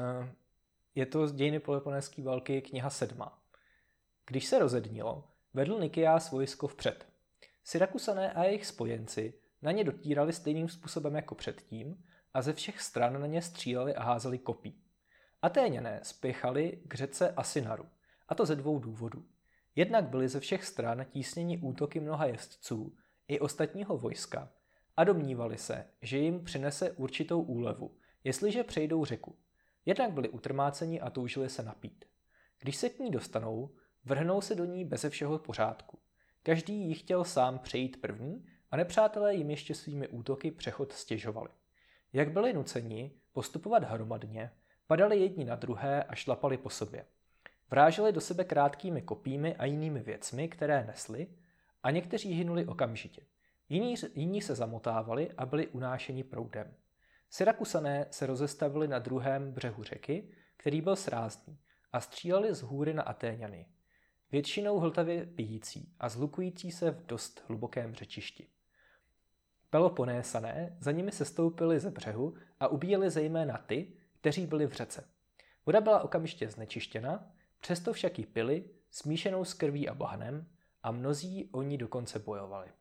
Speaker 1: je to z dějiny Peloponézské války kniha sedma. Když se rozednilo, vedl Nikias vojsko vpřed. Syrakusané a jejich spojenci na ně dotírali stejným způsobem jako předtím a ze všech stran na ně stříleli a házeli kopí. Atéňané spěchali k řece Asinaru, a to ze dvou důvodů. Jednak byli ze všech stran tísněni útoky mnoha jezdců i ostatního vojska a domnívali se, že jim přinese určitou úlevu, jestliže přejdou řeku. Jednak byli utrmáceni a toužili se napít. Když se k ní dostanou, vrhnou se do ní beze všeho pořádku. Každý ji chtěl sám přejít první a nepřátelé jim ještě svými útoky přechod stěžovali. Jak byli nuceni postupovat hromadně, padali jedni na druhé a šlapali po sobě. Vráželi do sebe krátkými kopími a jinými věcmi, které nesli, a někteří hynuli okamžitě. Jiní, jiní se zamotávali a byli unášeni proudem. Syrakusané se rozestavili na druhém břehu řeky, který byl srázný, a stříleli z hůry na Atéňany, většinou hltavě pijící a zlukující se v dost hlubokém řečišti. Peloponésané za nimi sestoupili ze břehu a ubíjeli zejména ty, kteří byli v řece. Voda byla okamžitě znečištěna, přesto však ji pili, smíšenou s krví a bahnem, a mnozí o ní dokonce bojovali.